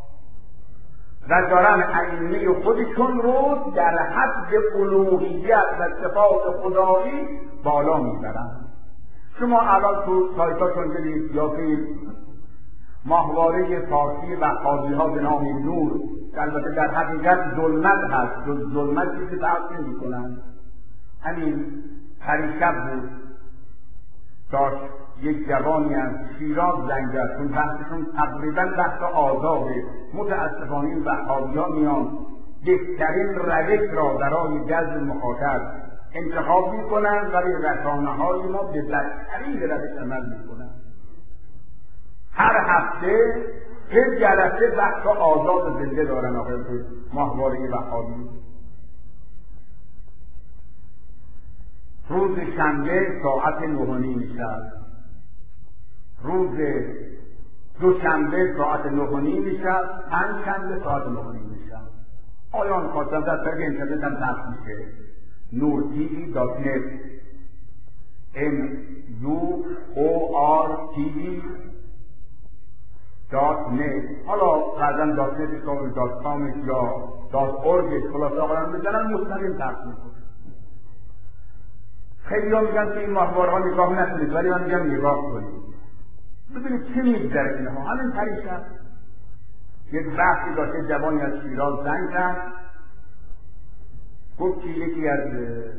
Speaker 1: و دارن ائمه خودشون رو در حد الوهیت و صفات خدایی بالا میبرن. شما الان تو سایتاشون برید یا که ماهواره فارسی وهابی‌ها به نام نور، البته در حقیقت ظلمت هست، ظلمتی که تعریف میکنن. همین پریشب بود داشت یک جوانی از شیراز زنگ زد، چون بحثشون تقریبا بحث آزاده. متاسفانه این وهابی‌ها میان بهترین روش را برای جذب مخاطب انتخاب میکنن ولی رسانه‌های ما به بدترین روش عمل میکنن. هر هفته یک جلسه بحث آزاد زنده دارن آقای ماهواره وهابی. روز شنبه ساعت 9:30 شب، روز دوشنبه ساعت 9:30 شب، پنجشنبه ساعت 9:30 شب. آیان خواستم در طریق اینترنت هم پخش میشه. nurtv.net NUORTV.net. حالا بعضا .net .com یا .org خلاصه آقایان بزنن مستقیم پخش میکنه. خیلی ها میگن که این ماهوارها نگاه نکنید، ولی من میگم نگاه کنید ببینید چه میگذره اینها. همین پریشب یک بحثی داشته، جوانی از شیراز زنگ زد، گفت که یکی از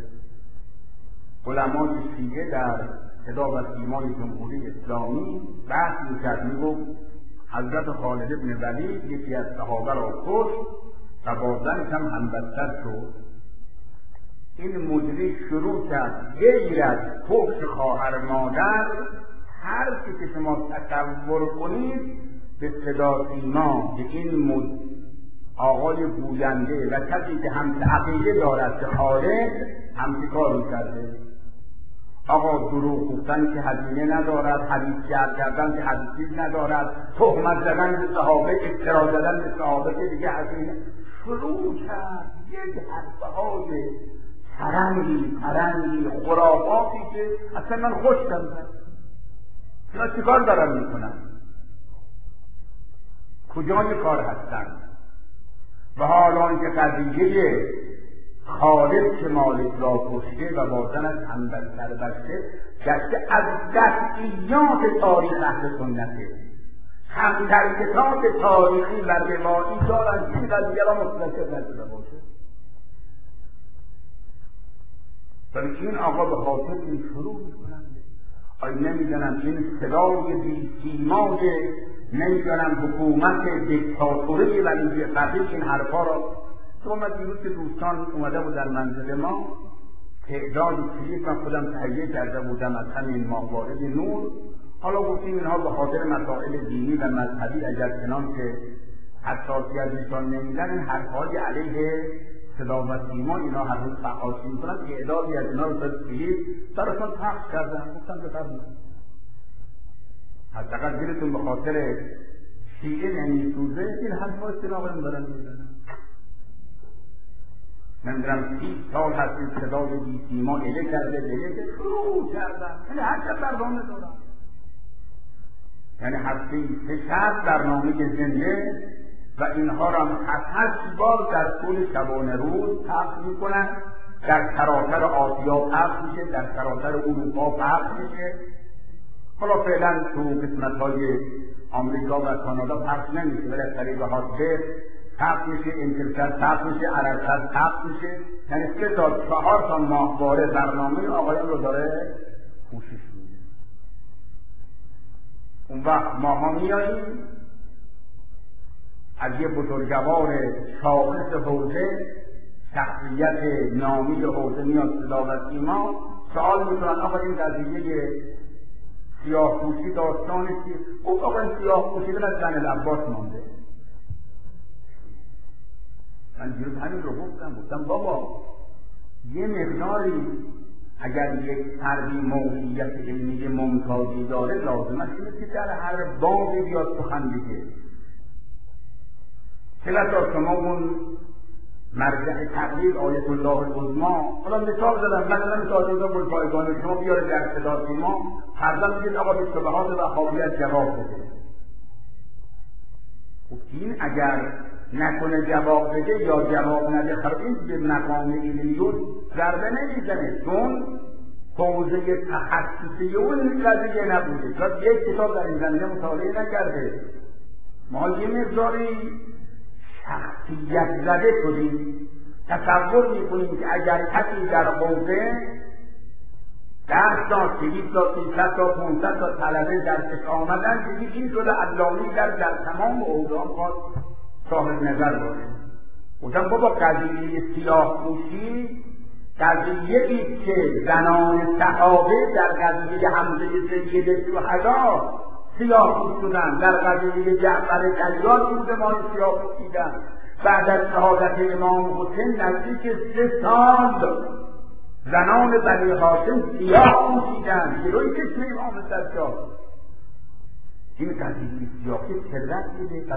Speaker 1: علمای شیعه در صدا و سیمای جمهوری اسلامی بحث میکرد، میگفت حضرت خالد بن ولید یکی از صحابه را کشت و با زنش هم همبستر شد. این مجری شروع کرد غیر از کفر خواهر مادر هر چی که شما تصور کنید به صدا سیما به این آقای گوینده و کسی که هم عقیده دارد که خالد هم کار کرده. آقا دروغ گفتن که هزینه ندارد، حدیث جعل کردن که حدیثی ندارد، تهمت زدن به صحابه، افترا زدن به صحابه که دیگه هزینه. شروع کرد یک حرفهای پرنگی خرافاتی که اصلا من خوشم زد. اینا چیکار دارن میکنن؟ کجای کار هستن؟ و حالا که قضیه خالد که مالک را کشته و با زنش همبستر بسته گشته از قطعیات تاریخ اهل سنته. همترکتات تاریخی و روایی دارند این قضیه را متذکر نشده باشه. ولی این آقا به خاطر این شروع میکنند آیا نمیدانم این صدای بی‌سیمای نمیدانم حکومت دیکتاتوری و این قضیه این حرفا را تو اومد دیروز که دوستان اومده بودن منزل ما تعدادی کلیپ من خودم تهیه کرده بودم از همین ماهوارد نور. حالا گفتیم اینها به خاطر مسائل دینی و مذهبی اگر چنان که حساسی از ایشان نمیدن این حرفهای علیه صدا و سیما اینا هر روز فعالی میکنن. تعدادی از اینا رو به کلیپ براشون پخش کردن. گفتم بفرمایید حداقل دلتون به خاطر شیعه نمیسوزه این حرفا استناقم دارن میزنن. نمیدونم 30 سال هست این صدای بی سیما اله کرده بله شروع کردن. یعنی هر چه برنامه دارن، یعنی هفته 3 شب برنامه زنده و اینها را 7 بار در طول شبانه روز پخش میکنن. در سراسر آسیا پخش میشه، در سراسر اروپا پخش میشه. حالا فعلا تو قسمت‌های آمریکا و کانادا پخش نمیشه ولی از طریق هاتبر پخش میشه، انگلستان پخش میشه، عربستان پخش میشه. یعنی 3 تا 4 تا ماهواره برنامه آقایان رو داره پوشش میده. اون وقت ماها میاییم از یه بزرگوار شاخص حوزه شخصیت نامی حوزه میاد صدا و سیما سوال میکنن آقا این قضیه سیاه پوشی داستانی که او آقا این سیاه پوشیدن از زن العباس مانده. من دیروز همین رو گفتم بابا یه مقداری اگر یک فردی موقعیت علمی ممتازی داره لازم است که در هر بابی بیاد سخن بگه. چرا شما اون مرجع تقلید آیت الله العظما حالا مثال زدم مثلا مثال زدم گلپایگانی شما بیاره در صدا سیما فردا میگید آقا به شبهات وهابیت جواب بده. خب این اگر نکنه جواب بده یا جواب نده خب این به مقام علمیون ضربه نمیزنه چون حوزه تخصصی اون قضیه نبوده چون یک کتاب در این زمینه مطالعه نکرده. ما یه مقداری شخصیت زده شدیم. تصور میکنیم که اگر کسی در حوزه 10 تا 20 تا 300 تا 500 تا طلبه درسش آمدن دیگه این شده علامی در تمام حوزه خواست صاحب نظر باشه. گفتم بابا قضیه سیاه پوشی قضیه‌ای که زنان صحابه در قضیه حمزه سید شهدا سیاه پوش شدن، در قضیه جعفر کلیات روز ما سیاه پوشیدن. بعد از شهادت امام حسین نزدیک 3 سال زنان بنی هاشم سیاه پوشیدن جلوی چشم امام سجاد. این قضیه سیاهی ثروت بوده.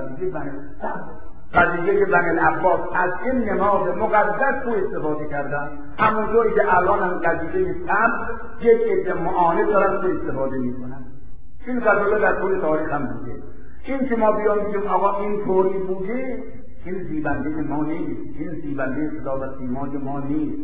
Speaker 1: قضیه بنی العباس از این نماد مقدس رو استفاده کردن. همونطوری که الان هم قضیه سبز یک عده معاند دارن رو استفاده میکنن. این قضیه در طول تاریخ هم بوده. این که ما بیان میگیم آقا این طوری بوده این زیبنده ما نیست. این زیبنده صدا و سیمای ما نیست.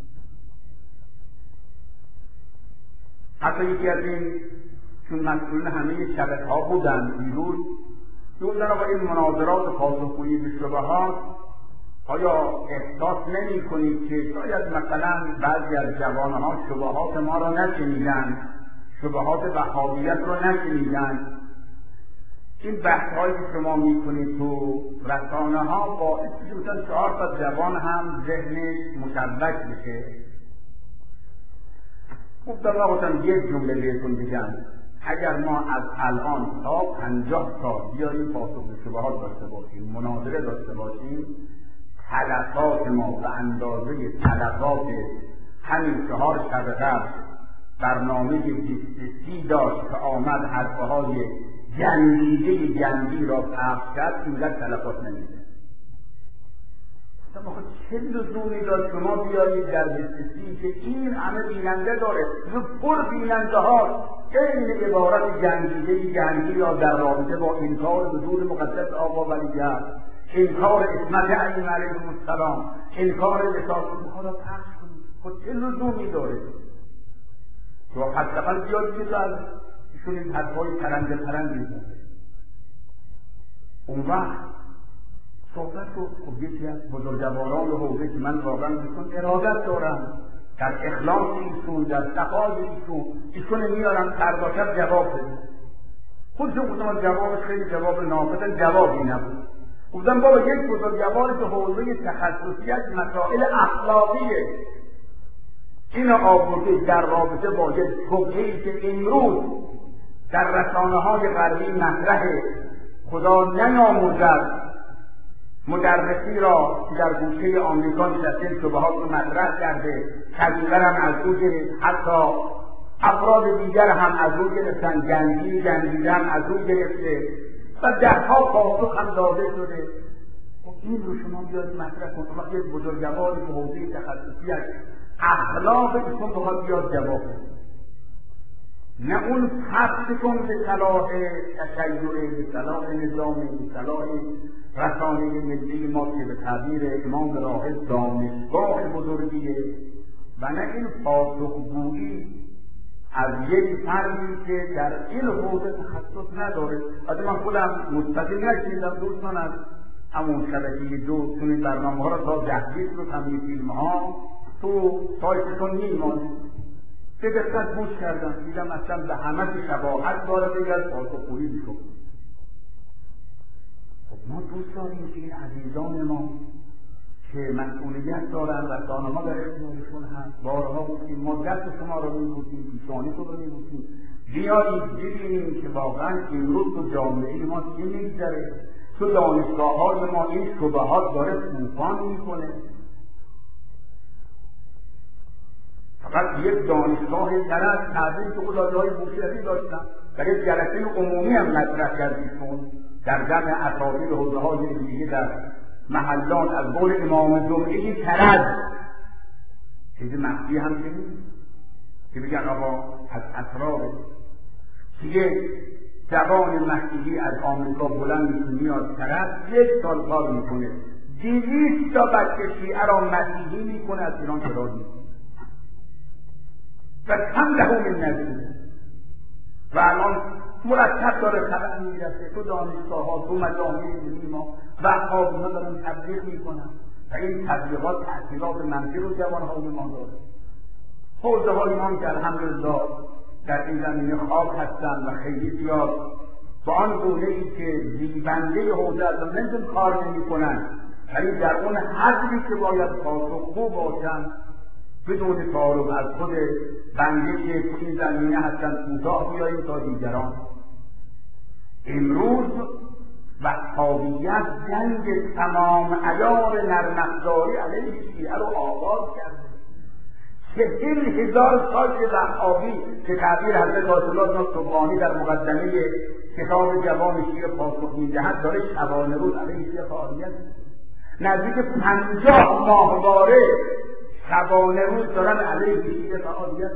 Speaker 1: حتی یکی از این چون مسئولین همه شبکه ها بودن دیروز گفتن آقا این مناظرات پاسخگویی به شبهات آیا احساس نمی کنید که شاید مثلا بعضی از جوانها شبهات ما را نشنیدن، شبهات وهابیت را نشنیدن. این بحث هایی که شما می کنید تو رسانه ها باعث میشه 4 تا جوان هم ذهنش مشوش بشه. گفتم یک جمله بهتون بگم اگر ما از الان تا 50 سال بیاییم پاسخ به شبهات داشته باشیم، مناظره داشته باشیم، تلفات ما به اندازه تلفات همین 4 شب قبل برنامه 2030 داشت که آمد حرفه های جنگی را پخش کرد اینقدر تلفات نمیده. اما چه لزومی داشت شما بیایید در 2030 که این همه بیننده داره پر بیننده ها این عبارت جنگی را در رابطه با انکار وجود مقدس آقا ولیعصر، انکار عصمت ائمه علیهم السلام، انکار رسالت میخواد پخش کنید. خود چه لزومی داره؟ تو حداقل بیاد که از ایشون این حرفای پرنده میزنه. اون وقت صحبت رو خب یکی از بزرگواران حوزه که من واقعا بهشون ارادت دارم، در اخلاص ایشون، در صفای ایشون میارم فردا شب جواب بده. خودشون گفتم جوابش خیلی جواب ناقص، جوابی نبود. گفتم بابا یک بزرگواری که حوزه تخصصی از مسائل اخلاقیه، این آورده در رابطه با یک شبهه‌ای که امروز در رسانه‌های غربی مطرحه، خدا نیاموزد مدرسی را که در گوشه آمریکا نشسته شبهات رو مطرح کرده، کبیره هم از او گرفت، حتی افراد دیگر هم از او گرفتن، جنگیده هم از او گرفته و دهها پاسخ هم داده شده. خب این رو شما بیاید مطرح کنید. وقتی یک بزرگواری که حوزه تخصصی از اخلاق ایشون بخواد بیاد جواب بده، نه اون پختشون به صلاح تشیع، به صلاح نظامی، به صلاح رسانه ملی ما که به تعبیر امام راحل دانشگاه بزرگیه، و نه این پاسخگویی از یک فردی که در این حوزه تخصص نداره. از من خودم مستقیم نشیدم دوستان از همون شبکه دو چون این برنامه ها را تا جهدیست رو تمام فیلم ها تو سایتتون میمانه به دقت گوش کردم، دیدم اصلا به همه شباهت داره بگه از پاسخگویی میشون. خب ما دوست داریم که این عزیزان ما که مسئولیت دارن و دانما در اختیارشون هست، بارها گفتیم ما دست شما رو میبوسیم، پیشانی تو رو میبوسیم، بیایید ببینیم که واقعا امروز تو جامعه ما چی میگذره، تو دانشگاه‌های ما این شبهات داره طوفان میکنه. فقط یک دانشگاه درست تعبیر که خدا جای بوشهری داشتن در یک جلسه عمومی هم مطرح کردیشون در جمع اساتید حوزه‌های علمیه در محلات از قول امام جمعه کرد، چیز مخفی هم که نیست که بگن آقا از اسرار که جوان مسیحی از آمریکا بلند میشه میاد کرد، 1 سال کار میکنه، 200 تا بچه شیعه را مسیحی میکنه، از ایران فرار میکنه و کم لهم من نزدیک. و الان مرتب داره خبر میرسه تو دانشگاه ها، تو مجامع علمی ما وهابی ها دارن تبلیغ میکنن و این تبلیغات تأثیرات منفی رو جوان ها ما داره. حوزه های ما که الحمدلله در این زمینه خواب هستن و خیلی زیاد با آن گونه ای که زیبنده حوزه از نمیتون کار نمی کنن، ولی در اون حدی که باید پاسخگو باشن بدون تعارض از خود بنده که تو این زمینه هستن کوتاه بیاییم تا دیگران. امروز وهابیت جنگ تمام عیار نرمافزاری علیه شیعه رو آغاز کرده. 40,000 سال که وهابی که تعبیر حضرت آیت الله سبحانی در مقدمه کتاب جوان شیعه پاسخ میدهد داره شبانه روز علیه شیعه فعالیت نزدیک 50 ماهواره شبانه روز دارن علیه شیعه فعالیت.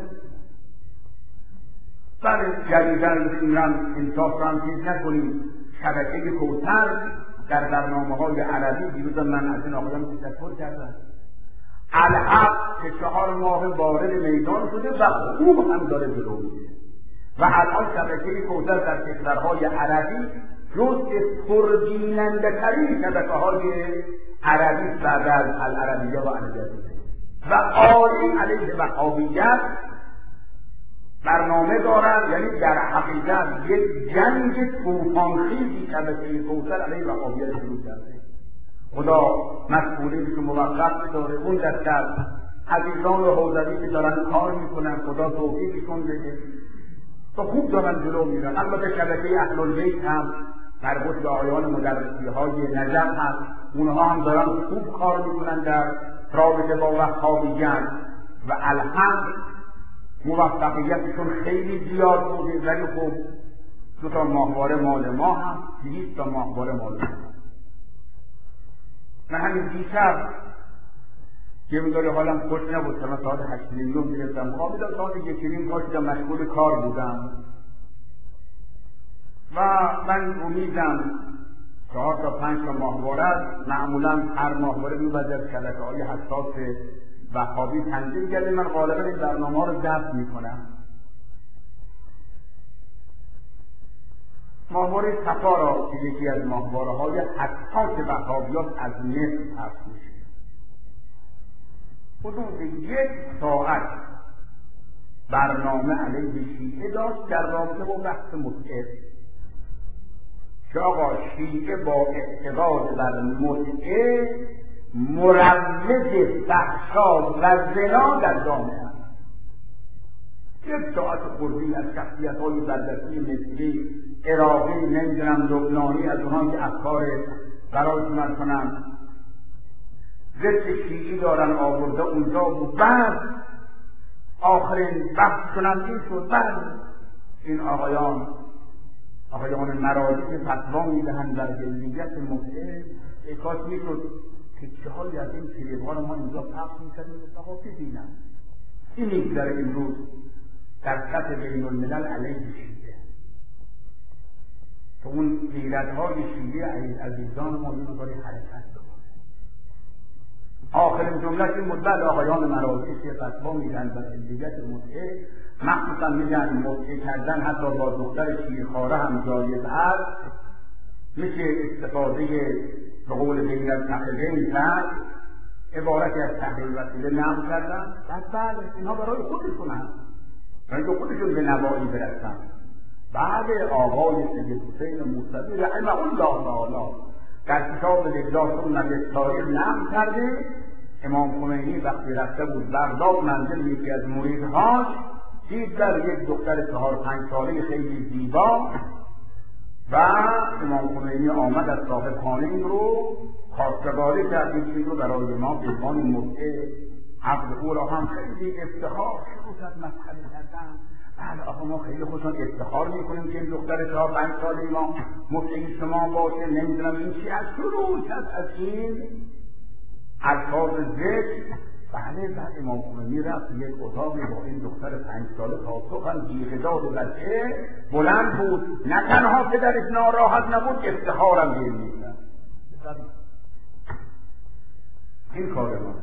Speaker 1: بله جدیدن میرم انصاف هم چیز نکنیم، شبکه کوثر در برنامه‌های عربی دیروز من از این آقایان تشکر کردم، الحق که 4 ماه وارد میدان شده و خوب هم داره جلو میره و الان شبکه کوثر در کشورهای عربی جزء پربیننده‌ترین شبکه‌های عربی بعد از العربیه و الجزیره و عالی علیه وهابیت برنامه دارد. یعنی در حقیقت یک جنگ طوفان‌خیزی شبکه کوثر علیه وهابیت شروع کرده. خدا مسئولینش رو موفق داره، اون دسته از عزیزان و حوزوی که دارن کار میکنن خدا توفیقشون بده تا خوب دارن جلو میرن. البته شبکه اهل‌البیت هم مربوط به آقایان مدرسی‌های نجف هست، اونها هم دارن خوب کار میکنن در رابطه با وهابیت و الحمد موفقیتشون خیلی زیاد بوده. ولی خب 2 تا ماهواره مال ما هم 200 تا ماهواره مال ما. من همین دیشب یه مداری حالم خوش نبود، من ساعت 8:30 گرفتم خوابیدم، ساعت 1:30 پاشیدم مشغول کار بودم و من امیدم 4 تا 5 تا ماهواره است. معمولا هر ماهواره می‌بازد شبکه‌های حساس وهابی تنظیم کرده. من غالبا این برنامه‌ها رو ضبط می‌کنم. ماهواره صفا را که یکی از ماهواره‌های حساس وهابیات از مصر پخش میشه. حدود 1 ساعت برنامه علیه شیعه داشت در رابطه با بحث متعه، که آقا شیعه با اعتقاد بر متعه مروج فحشا و زنا در جامعه است. 1 ساعت خردی از شخصیت‌های بردستی مصری، عراقی، نمیدونم لبنانی، از اونها که افکار برایشون کنن ضد شیعی دارن آورده اونجا بود. بعد آخرین بحث کنن این شد. بعد این آقایان مراجع فتوا میدهند در جلیت متعه. کاش میشد تکه‌هایی از این کلیپ‌ها رو ما اینجا پخش می‌کردیم آقا ببینن. این میگذره امروز در سطح بین الملل علیه شیعه، که اون غیرت‌های شیعه عزیزان ما این رو داره حرکت بکنه. آخرین جمله این بود: بعد آقایان مراجع فتوا میدن در جلیت متعه، مخصوصا میگن متعه کردن حتی با دختر شیرخواره هم جایز هست، میشه استفاده به قول بین الفخذین کرد، عبارتی از تحلیل وسیله نقل کردن. بعد اینها برای خودشون هست، برای که خودشون به نوایی برسن. بعد آقای سید حسین موسوی رحمه الله تعالی در کتاب لله ثم للتاریخ نقل کرده امام خمینی وقتی رفته بود بغداد منزل یکی از مریدهاش، دید در یک دختر 4-5 ساله خیلی زیبا و امام خمینی آمد از صاحب خانه این رو خواستگاری کرد. این چیز رو برای ما به عنوان متعه عقد او را هم خیلی افتخار شروع کرد مسخره کردن. بله آقا ما خیلی خوشحال افتخار میکنیم که این دختر 4-5 ساله ما متعه شما باشه، نمیدونم این چی از شروع کرد از این الفاظ ذکر. بله بعد امام خمینی رفت یک اتاقی با این دختر 5 ساله تا صبح بیغداد بچه بلند بود، نه تنها پدرش ناراحت نبود افتخارم دیر میکرد. این کار ما،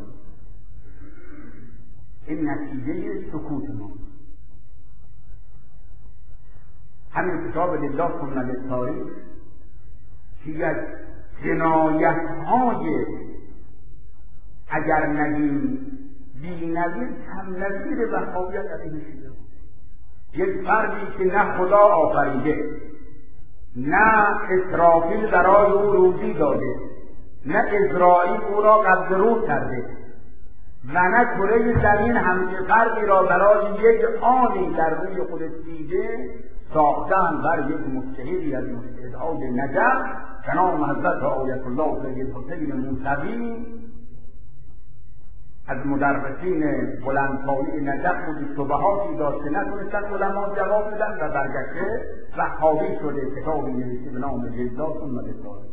Speaker 1: این نتیجه سکوت ما. همین کتاب لله ثم للتاریخ که از جنایت‌های اگر نگیم بی نظیر کم نظیر وهابیت علیه شیعه، یک فردی که نه خدا آفریده، نه اسرافیل برای او روزی داده، نه اسرائیل او را قبض روح کرده و نه کره زمین همچه فردی را برای یک آنی در روی خود دیده ساختن بر یک مجتهدی از مجتهدهای نجف به نام حضرت آیت الله سید حسین موسوی از مدرسین بلندپایه نجف بود. شبهاتی داشت که نتونستن علما جواب بدن و برگشته وهابی شده. کتابی نوشته به نام لله ثم للتاریخ،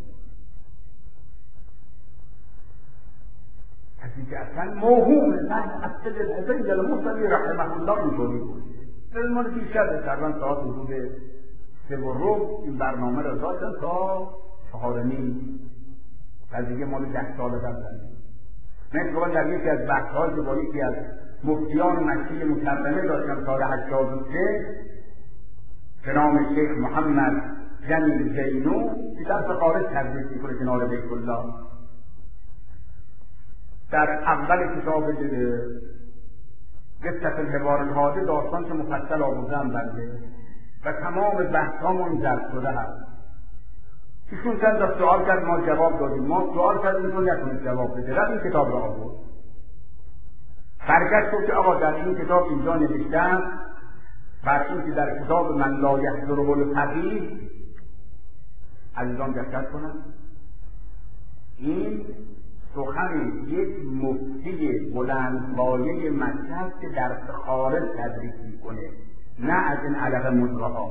Speaker 1: کسی که اصلا موهومه. من از سید الحسین الموسوی رحمه الله اینطوری بود. من بیشتر تقریبا ساعت حدود 3:15 این برنامه را داشتم تا 4:30 از دیگه مال 10 سال قبل. من در یکی از بحث‌هایی که با یکی از مفتیان مکی مکرمه داشتم سال 83 به نام شیخ محمد جمیل زینو که درس خارج تدریس می‌کنه کنار بیت الله، در اول کتاب قصة الحوار الهادی داستان که مفصل آوردن بنده و تمام بحث‌هامون ضبط شده هست. ایشون چند سوال کرد ما جواب دادیم، ما سوال کردیم تو نتونید جواب بده، رفت این کتاب را آورد. برگشت گفت که آقا در این کتاب اینجا نوشتن بر این که در کتاب من لا یحضره الفقیه، عزیزان دقت کنن، این سخن یک مفتی بلندپایه مذهب که در خارج تدریس میکنه، نه از این علقه مزرعه،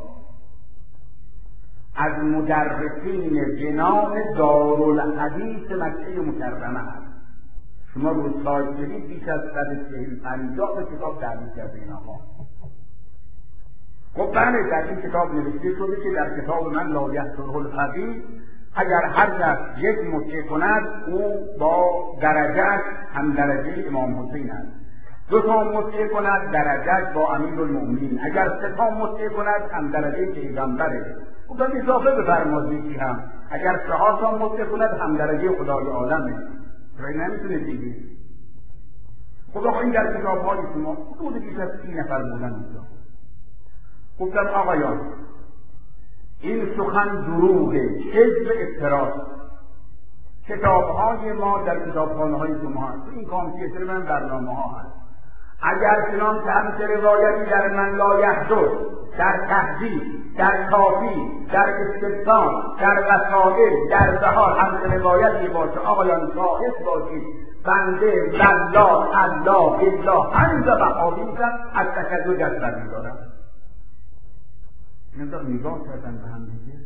Speaker 1: از مدرسین جناب دارالحدیث مکه مکرمه هست. شما روز سایت بدید بیش از 150 کتاب تدریس کرده اینها. خب بله در این کتاب نوشته شده که در کتاب من لا یحضره الفقیه اگر هر کس یک متعه کند او با درجه‌اش هم درجه امام حسین است. 2 تا متعه کند درجه‌اش با امیرالمؤمنین، اگر 3 تا متعه کند هم درجه پیغمبره. او به اضافه بفرماد یکی هم اگر 4 تا متعه کند هم درجه خدای عالمه. رای نمیتونه دیگه. خدا این در کتاب‌های شما حدود بیش از 30 نفر بودن اینجا. گفتم آقایان این سخن دروغه، کذب، افتراست. کتاب‌های ما در کتابخانه‌های شما هست، این کامپیوتر من برنامه‌ها هست. اگر چنان که همچه روایتی در من لا یحضر، در تهذیب، در کافی، در استبطان، در وسائل، در بهار همچه روایتی باشه، آقایان شاهد باشید بنده والله الله بالله همینجا بخوابی میشم از تشدد دست برمی‌دارم. نگاه کردن به هم دیگه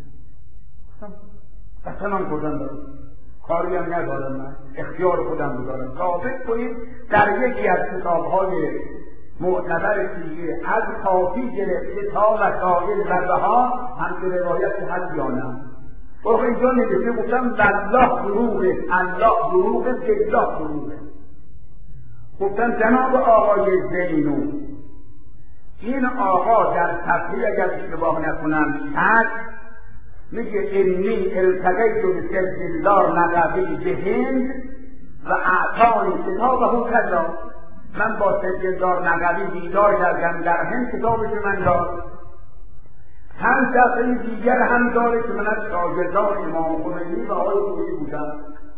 Speaker 1: قسمم خودم دارم، کاری هم ندارم، من اختیار خودم رو دارم. ثابت کنید در یکی از کتاب‌های معتبر شیعه از کافی گرفته تا وسائل و بهار همچه روایتی هست یا نه. برخ اینجا نوشته گفتم والله دروغه، الله دروغه، بالله دروغه. گفتم جناب آقای زینو، این آقا در صفحه اگر اشتباه نکنم میگه انی التقیت بسجلدار نقبی به هند و اعطانی کتابه کذا. من با سجلدار نقبی دیدار کردم در هند، کتابش من داد. 5 صفحه دیگر هم داره که من از شاگردان امام خمینی و آقای خویی بودم.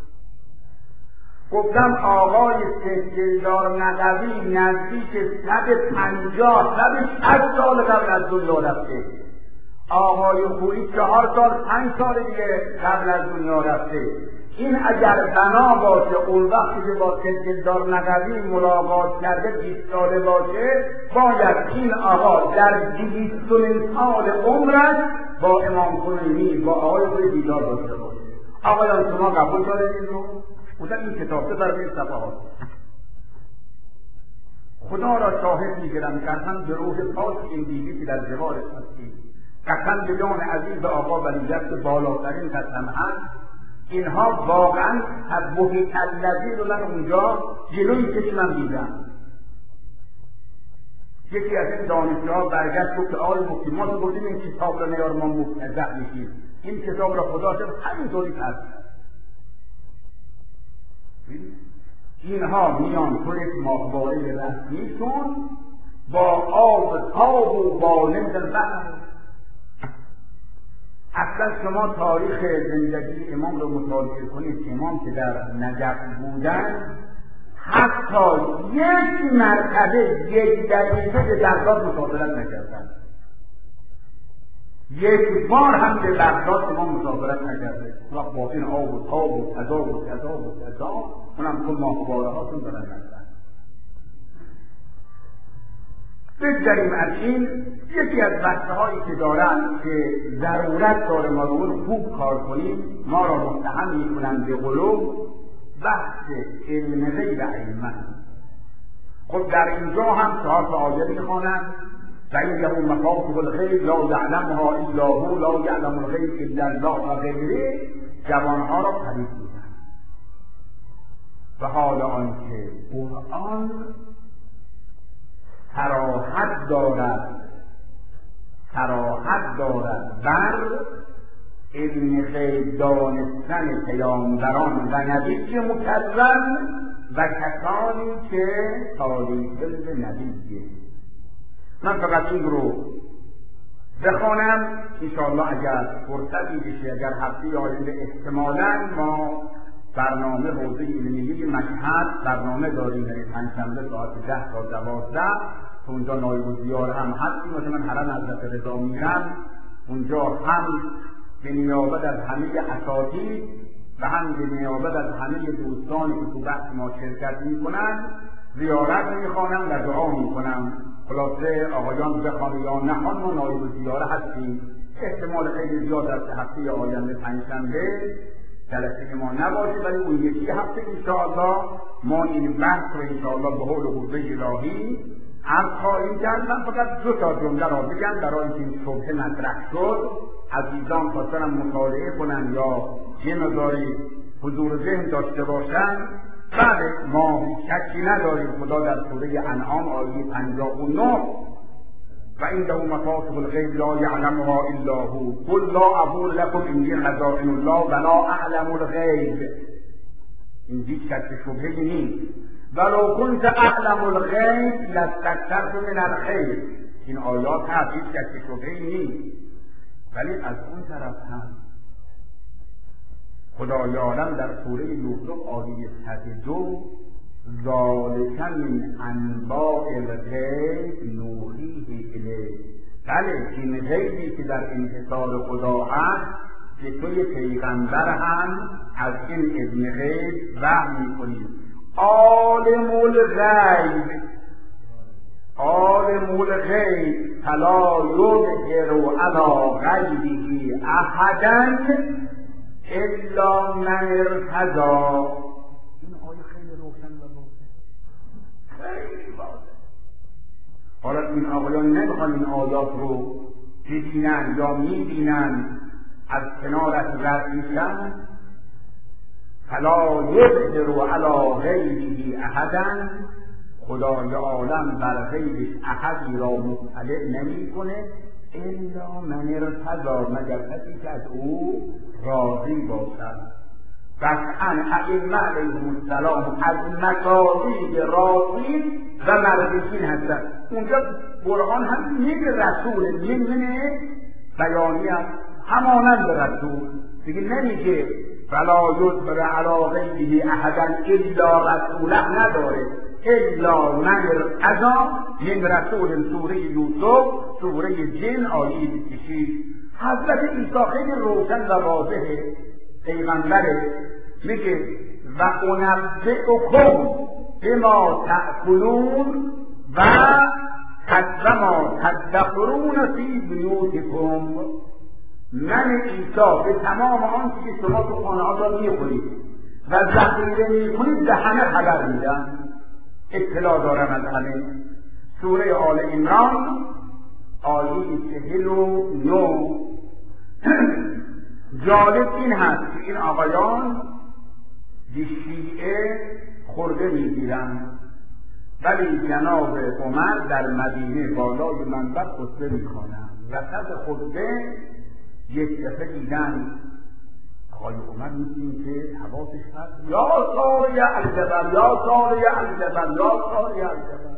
Speaker 1: گفتم آقای سجلدار نقبی نزدیک 150 160 سال قبل از دنیا رفته، آقای خویی 4 سال 5 سال دیگه قبل از دنیا رفته. این اگر بنا باشه اون وقتی که با سجلدار نقبی ملاقات کرده 20 ساله باشه، باید این آقا در 200 سال عمرش با امام خمینی با آقای خویی دیدار داشته باشه. آقایان شما قبول دارید این رو؟ بودن این کتاب بفرمایید صفحات. خدا را شاهد میگیرم قسم به روح پاک این بیبی که در جوارش هستید، قسم به جان عزیز آقا ولیعهد که بالاترین قسم هست، اینها واقعا از محیط الذی رو من اونجا جلوی چشمم دیدم. یکی از این دانشجوها برگشت گفت آقای مفتی ما تو گفتیم این کتاب را نیار ما مستهزأ میشیم، این کتاب را خدا شد همینطوری هست. اینها میان توی ماهواره رسمیشون با آب تاب و با نمیدن بحر. اصلا شما تاریخ زندگی امام رو مطالعه کنید، امام که در نجف بودن حتی 1 مرتبه 1 دقیقه به بغداد مسافرت نکردن. 1 بار هم به بغداد امام مسافرت نکرده. وقت با این آب و تاب و کذا و کذا و کذا اونم کل ماهواره هاشون دارن نزدن. بگذاریم از این یکی از بحث هایی که دارن که ضرورت داره ما رو خوب کار کنیم، ما را متهم میکنن به غلو، بحث علم غیب ائمه. خب در اینجا هم 4 تا آیه میخوانند و این له مفاتیح الغیب لا یعلمها الا هو لا یعلم الغیب الا الله و غیره، جوانها را پرید میدن. و حال آنکه قرآن صراحت دارد بر علم غیب دانستن پیامبران و نبی مکرم و کسانی که تاریخ نبیه. من فقط این رو بخوانم انشاءالله اگر فرصتی بشه، اگر هفته آینده احتمالاً ما برنامه حوزه علمیه مشهد برنامه داریم، یعنی پنجشنبه ساعت 10 تا 12 اونجا نایب الدیار هم هستیم. مثلا من حرم حضرت رضا میرم اونجا هم به نیابت از همه اساتید و هم به نیابت از همه دوستانی که تو بحث ما شرکت میکنن زیارت میخوانم و دعا میکنم. خلاصه آقایان بخوان یا نخوان ما نایب الدیار هستیم. احتمال خیلی زیاد از هفته آینده پنجشنبه جلسه ما نباشه، ولی اون یکی هفته انشاءالله ما این بحث رو انشاءالله به حول قوه الهی عرض خواهیم کرد. من فقط 2 تا جمله را بگم برای اینکه این شبهه مطرح شد عزیزان خواستن مطالعه کنن یا یه مقداری حضور ذهن داشته باشن، بله ما شکی نداریم خدا در سوره انعام آیه 59 و عنده مفاتیح الغیب لا یعلمها الا هو قل لا اقول لكم عندي خزائن الله ولا اعلم الغیب. این هیچ شک شبهه‌ای نیست. ولو كنت اعلم الغیب لاستكثرت من الخیر. این آیات هست، هیچ شک شبهه‌ای نیست. ولی از اون طرف هم خدای عالم در سوره یوسف آیه 102 ذالک من انباء الغیب نوحیه الیک. بله این غیبی که در انحصار خدا هست که توی پیغمبر هم از این علم غیب وحی می‌کنیم. عالم الغیب فلا یظهر علی غیبه احدا الا من ارتضی. این آیه خیلی روشن و واضح، خیلی واضح. حالا این آقایان نمیخوان این آیات رو ببینن یا میبینن از کنارش رد میشن. فلا یظهر علی غیبه احدا، خدای عالم بر غیبش احدی را مطلع نمیکنه الا من ارتضی، مگر کسی که از او راضی باشد. قطعا ائمه علیهم السلام از مصادیق راضی و مرضیین هستند. اونجا قرآن هم میگه رسول میمونه بیانی است همانند رسول دیگه، نمیگه فلا یظهر علی غیبه احدا الا رسوله، نداره الا من ارتضی من رسول. سوره یوسف سوره جن آیه 26. حضرت عیسی خیلی روشن و واضحه، پیغمبره، میگه و انبئکم بما تأکلون و ما تدخرون فی بیوتکم. من عیسی به تمام آنچه که شما تو خانه ها را میخورید و ذخیره میکنید به همه خبر میدم، اطلاع دارم از همه. سوره آل عمران آیه 49. جالب این هست که این آقایان به شیعه خورده میگیرن، ولی جناب عمر در مدینه بالای منبر خطبه میکنن. وسط خطبه یک دفعه دیدن آقای عمر میگیم که حواسش هست یا ساری الجبل یا ساری الجبل یا ساری الجبل.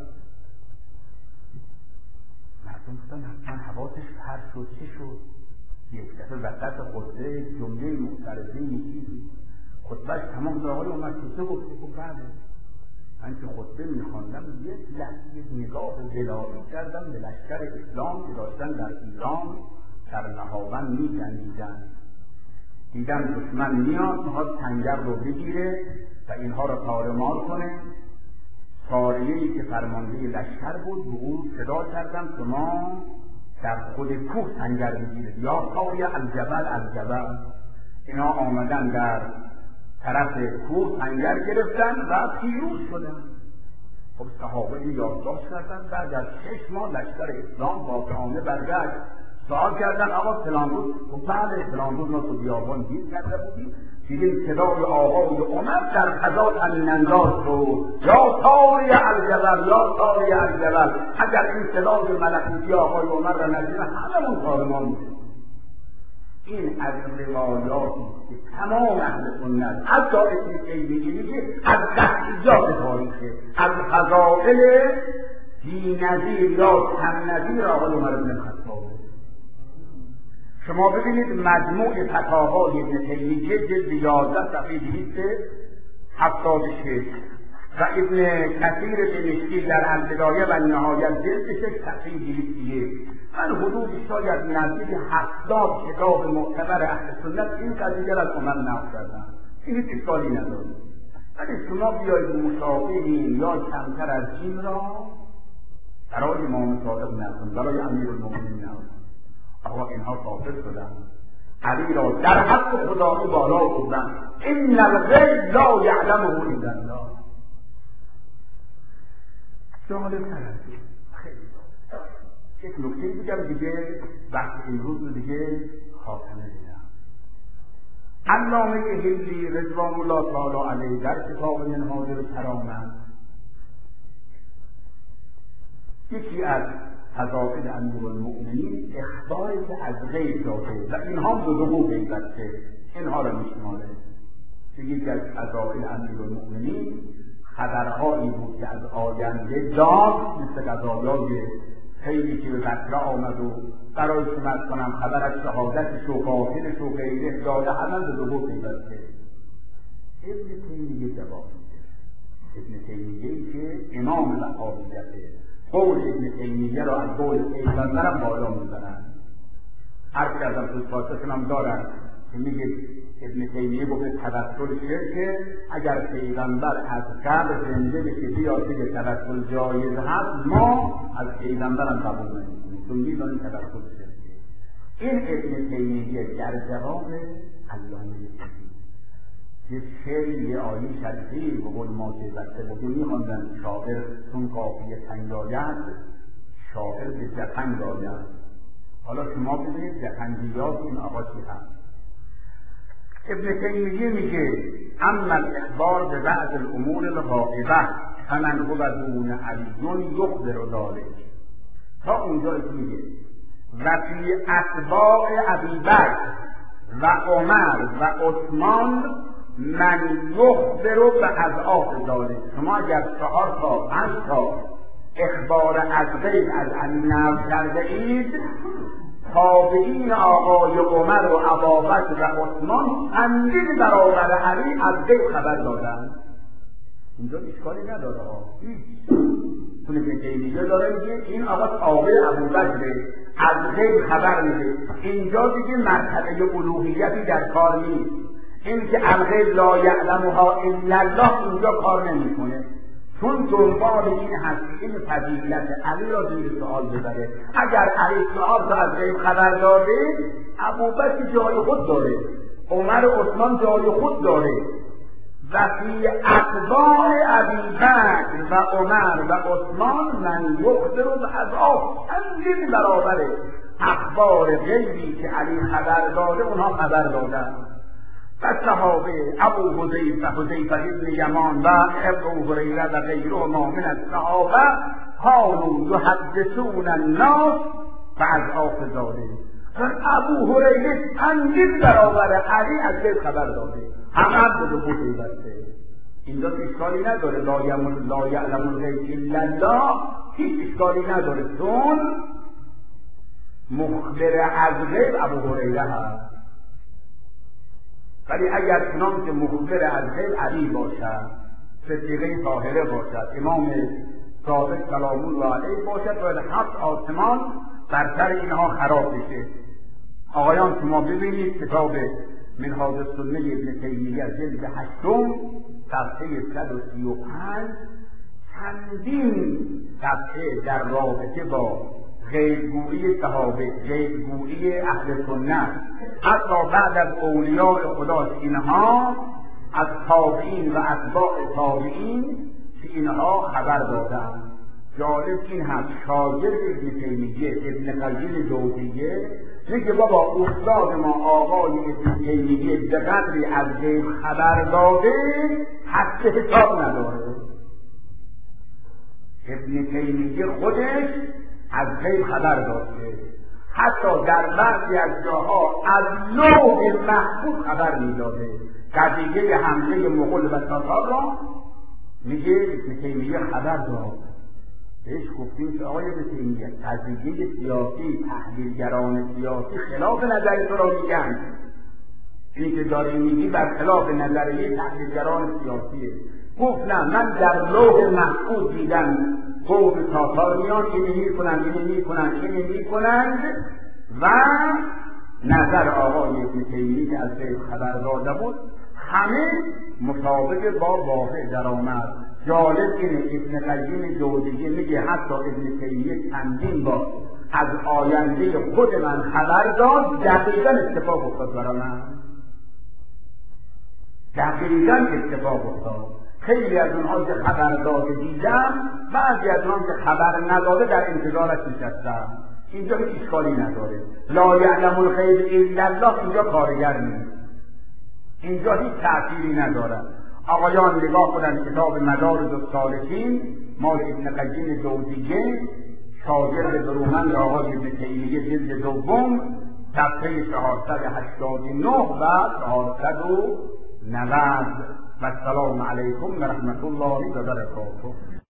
Speaker 1: مردم گفتن حتما حواسش پرت شد، چی شد؟ یک دفعه وسط خطبه جمله معترضه میگید خطبهش تمام شد. آقای عمر چه گفته؟ خب بله من که خطبه میخواندم یک لحظه نگاه ولایی کردم به لشکر اسلام که داشتن در ایران در نهاوند می‌جنگیدن. دیدم دشمن میاد میخواد سنگر رو بگیره و اینها رو تارمار کنه. ساریه‌ای که فرمانده لشکر بود به اون صدا کردم شما در خود کوه سنگر بگیرید یا ساری الجبل الجبل. اینا آمدن در طرف کوه سنگر گرفتن و پیروز شدن. خب صحابه یادداشت کردن بعد از 6 ماه لشکر اسلام با تامه برگشت. سوال کردن آقا فلان روز؟ خب بله فلان روز ما تو بیابان گیر کرده بودیم، دیدیم صدای آقای عمر در فضا طنین انداز شد یا ساری الجبل یا ساری الجبل. اگر این صدای ملکوتی آقای عمر را نشنید هممون تارمان میشد. این از روایاتی که تمام اهل سنت حتی اسم قیمگی میگه از قطعیات تاریخه، از فضائل بی‌نظیر یا کم نظیر آقای عمر بن الخطاب. شما ببینید مجموع فتاوای ابن تیمیه جلد 11 صفحه 276 و ابن کثیر دمشقی در البدایه و نهایت جلد 6 صفحه 201. من حدود شاید نزدیک 70 کتاب معتبر اهل سنت این قضیه را از عمر نقل کردن. این هیچ اشکالی نداره. ولی شما بیایید مشابهی یا کمتر از این را برای امام صادق نقل، برای امیرالمومنین نقل. آقا اینها کافر شدن، علی را در حق خدایی بالا بردن. ان الغیب لا یعلمه الا الله. جالب تر خیلی یک نکته بگم دیگه وقت امروز رو دیگه خاتمه دیدم. علامه هندی رضوان الله تعالی علیه در کتاب منهاج الکرامه یکی از فضائل امیرالمؤمنین اخباری که از غیب داده و اینها دو پیوسته، اینها را میشماره. یکی از فضائل امیرالمؤمنین خبرهایی بود که از آینده داد، مثل قضایای خیلی که به بصره آمد و برای سمت کنم خبر از شهادتش و قاتلش و غیره داده، همه دو پیوسته. ابن تیمیه جواب میده. ابن تیمیه که امام وهابیته، قول ابن تیمیه را از قول پیغمبرم بالا میبرن. هر کردم تو ساعتشون هم دارن که میگه ابن تیمیه گفت توسل شرکه، اگر پیغمبر از قبر زنده بشه بیاد بگه توسل جایز هست، ما از پیغمبرم قبول نمیکنیم، چون میدونیم توسل شرکه. این ابن تیمیه در جواب علامه هندی یه شعری یه آیه شریفی به قول ما که بسته بودیم میخواندن شاعر چون قافیه تنگ آید شاعر به جفنگ آید. حالا شما ببینید جفنگیات این آقا چی هست. ابن تیمیه میگه اما الاخبار به بعض الامور الغائبه فمن هو دون علی یخبر ذلک، تا اونجا میگه و فی اتباع ابی بکر و عمر و عثمان من یخبر به اضعاف ذلک. شما اگر 4 تا 5 تا اخبار از غیب از علی نقل کرده اید، تابعین آقای عمر و ابابکر و عثمان چندین برابر علی از غیب خبر دادن. اینجا اشکالی نداره ها، هیچ. چون ابن تیمیه داره میگه این آقا تابع ابوبکر از غیب خبر میده. اینجا دیگه مرتبه الوهیتی در کار نیست. این که الغیب لا یعلمها الا الله اینجا کار نمیکنه، چون دنبال این هست این فضیلت علی را زیر سوال ببره. اگر علی 4 تا از غیب خبر داده، ابوبکر جای خود داره، عمر و عثمان جای خود داره. و فی اتباع ابی بکر و عمر و عثمان من یخبر باضعاف، چندین برابر اخبار غیبی که علی خبر داده اونها خبر دادن. و صحابه ابو حذیفه ابن یمان و ابو هریره و غیرهما من الصحابه كانوا یحدثون الناس باضعاف ذلک. ابو هریره چندین برابر علی از غیب خبر داده، همه دو پیوسته. اینجا اشکالی نداره، لا یعلم الغیب الا الله، هیچ اشکالی نداره، چون مخبر از غیب ابو هریره هست. ولی اگر چنان که مخبر از غیب علی باشد، صدیقه طاهره باشد، امام صادق سلام الله علیه باشد، باید 7 آسمان برتر اینها خراب بشه. آقایان شما ببینید کتاب منهاج السنه ابن تیمیه جلد 8 صفحه 135 چندین صفحه در رابطه با غیبگویی صحابه، غیبگویی اهل سنت، حتی بعد از اولیاء خدا اینها از تابعین و اتباع تابعین که اینها خبر دادن. جالب این هست شاگرد ابن تیمیه ابن قیم جوزیه میگه بابا استاد ما آقای ابن تیمیه به قدری از غیب خبر داده حد حساب نداره. ابن تیمیه خودش از غیب خبر داده، حتی در بعضی از جاها از لوح محفوظ خبر میداده. قضیه حمله مغول و تاتار را میگه ابن تیمیه خبر داد. بهش گفتیم که آقای ابن تیمیه قضیه سیاسی، تحلیلگران سیاسی خلاف نظر تو را میگن، اینی که داری میگی بر خلاف نظریه تحلیلگران سیاسیه. گفت نه، من در لوح محفوظ دیدم قوم تاتار میان اینی میکنند و نظر آقای ابن تیمیه که از غیب خبر داده بود همه مطابق با واقع در آمد. جالب اینه ابن قیم جوزیه میگه حتی ابن تیمیه چندین بار از آینده خود من خبر داد، دقیقا اتفاق افتاد برای من، دقیقا اتفاق افتاد. خیلی از اونها که خبر داده دیدم، بعضی از اونها که خبر نداده در انتظارش نشستم. اینجا هیچ اشکالی نداره. لا یعلم الغیب الا الله اینجا کارگر نیست، اینجا هیچ تأثیری نداره. آقایان نگاه کنند کتاب مدارج السالکین مال ابن قیم جوزیه، شاگرد برومند آقای ابن تیمیه، جلد دوم، صفحه 489 و 490. و السلام علیکم و رحمت الله و برکاته.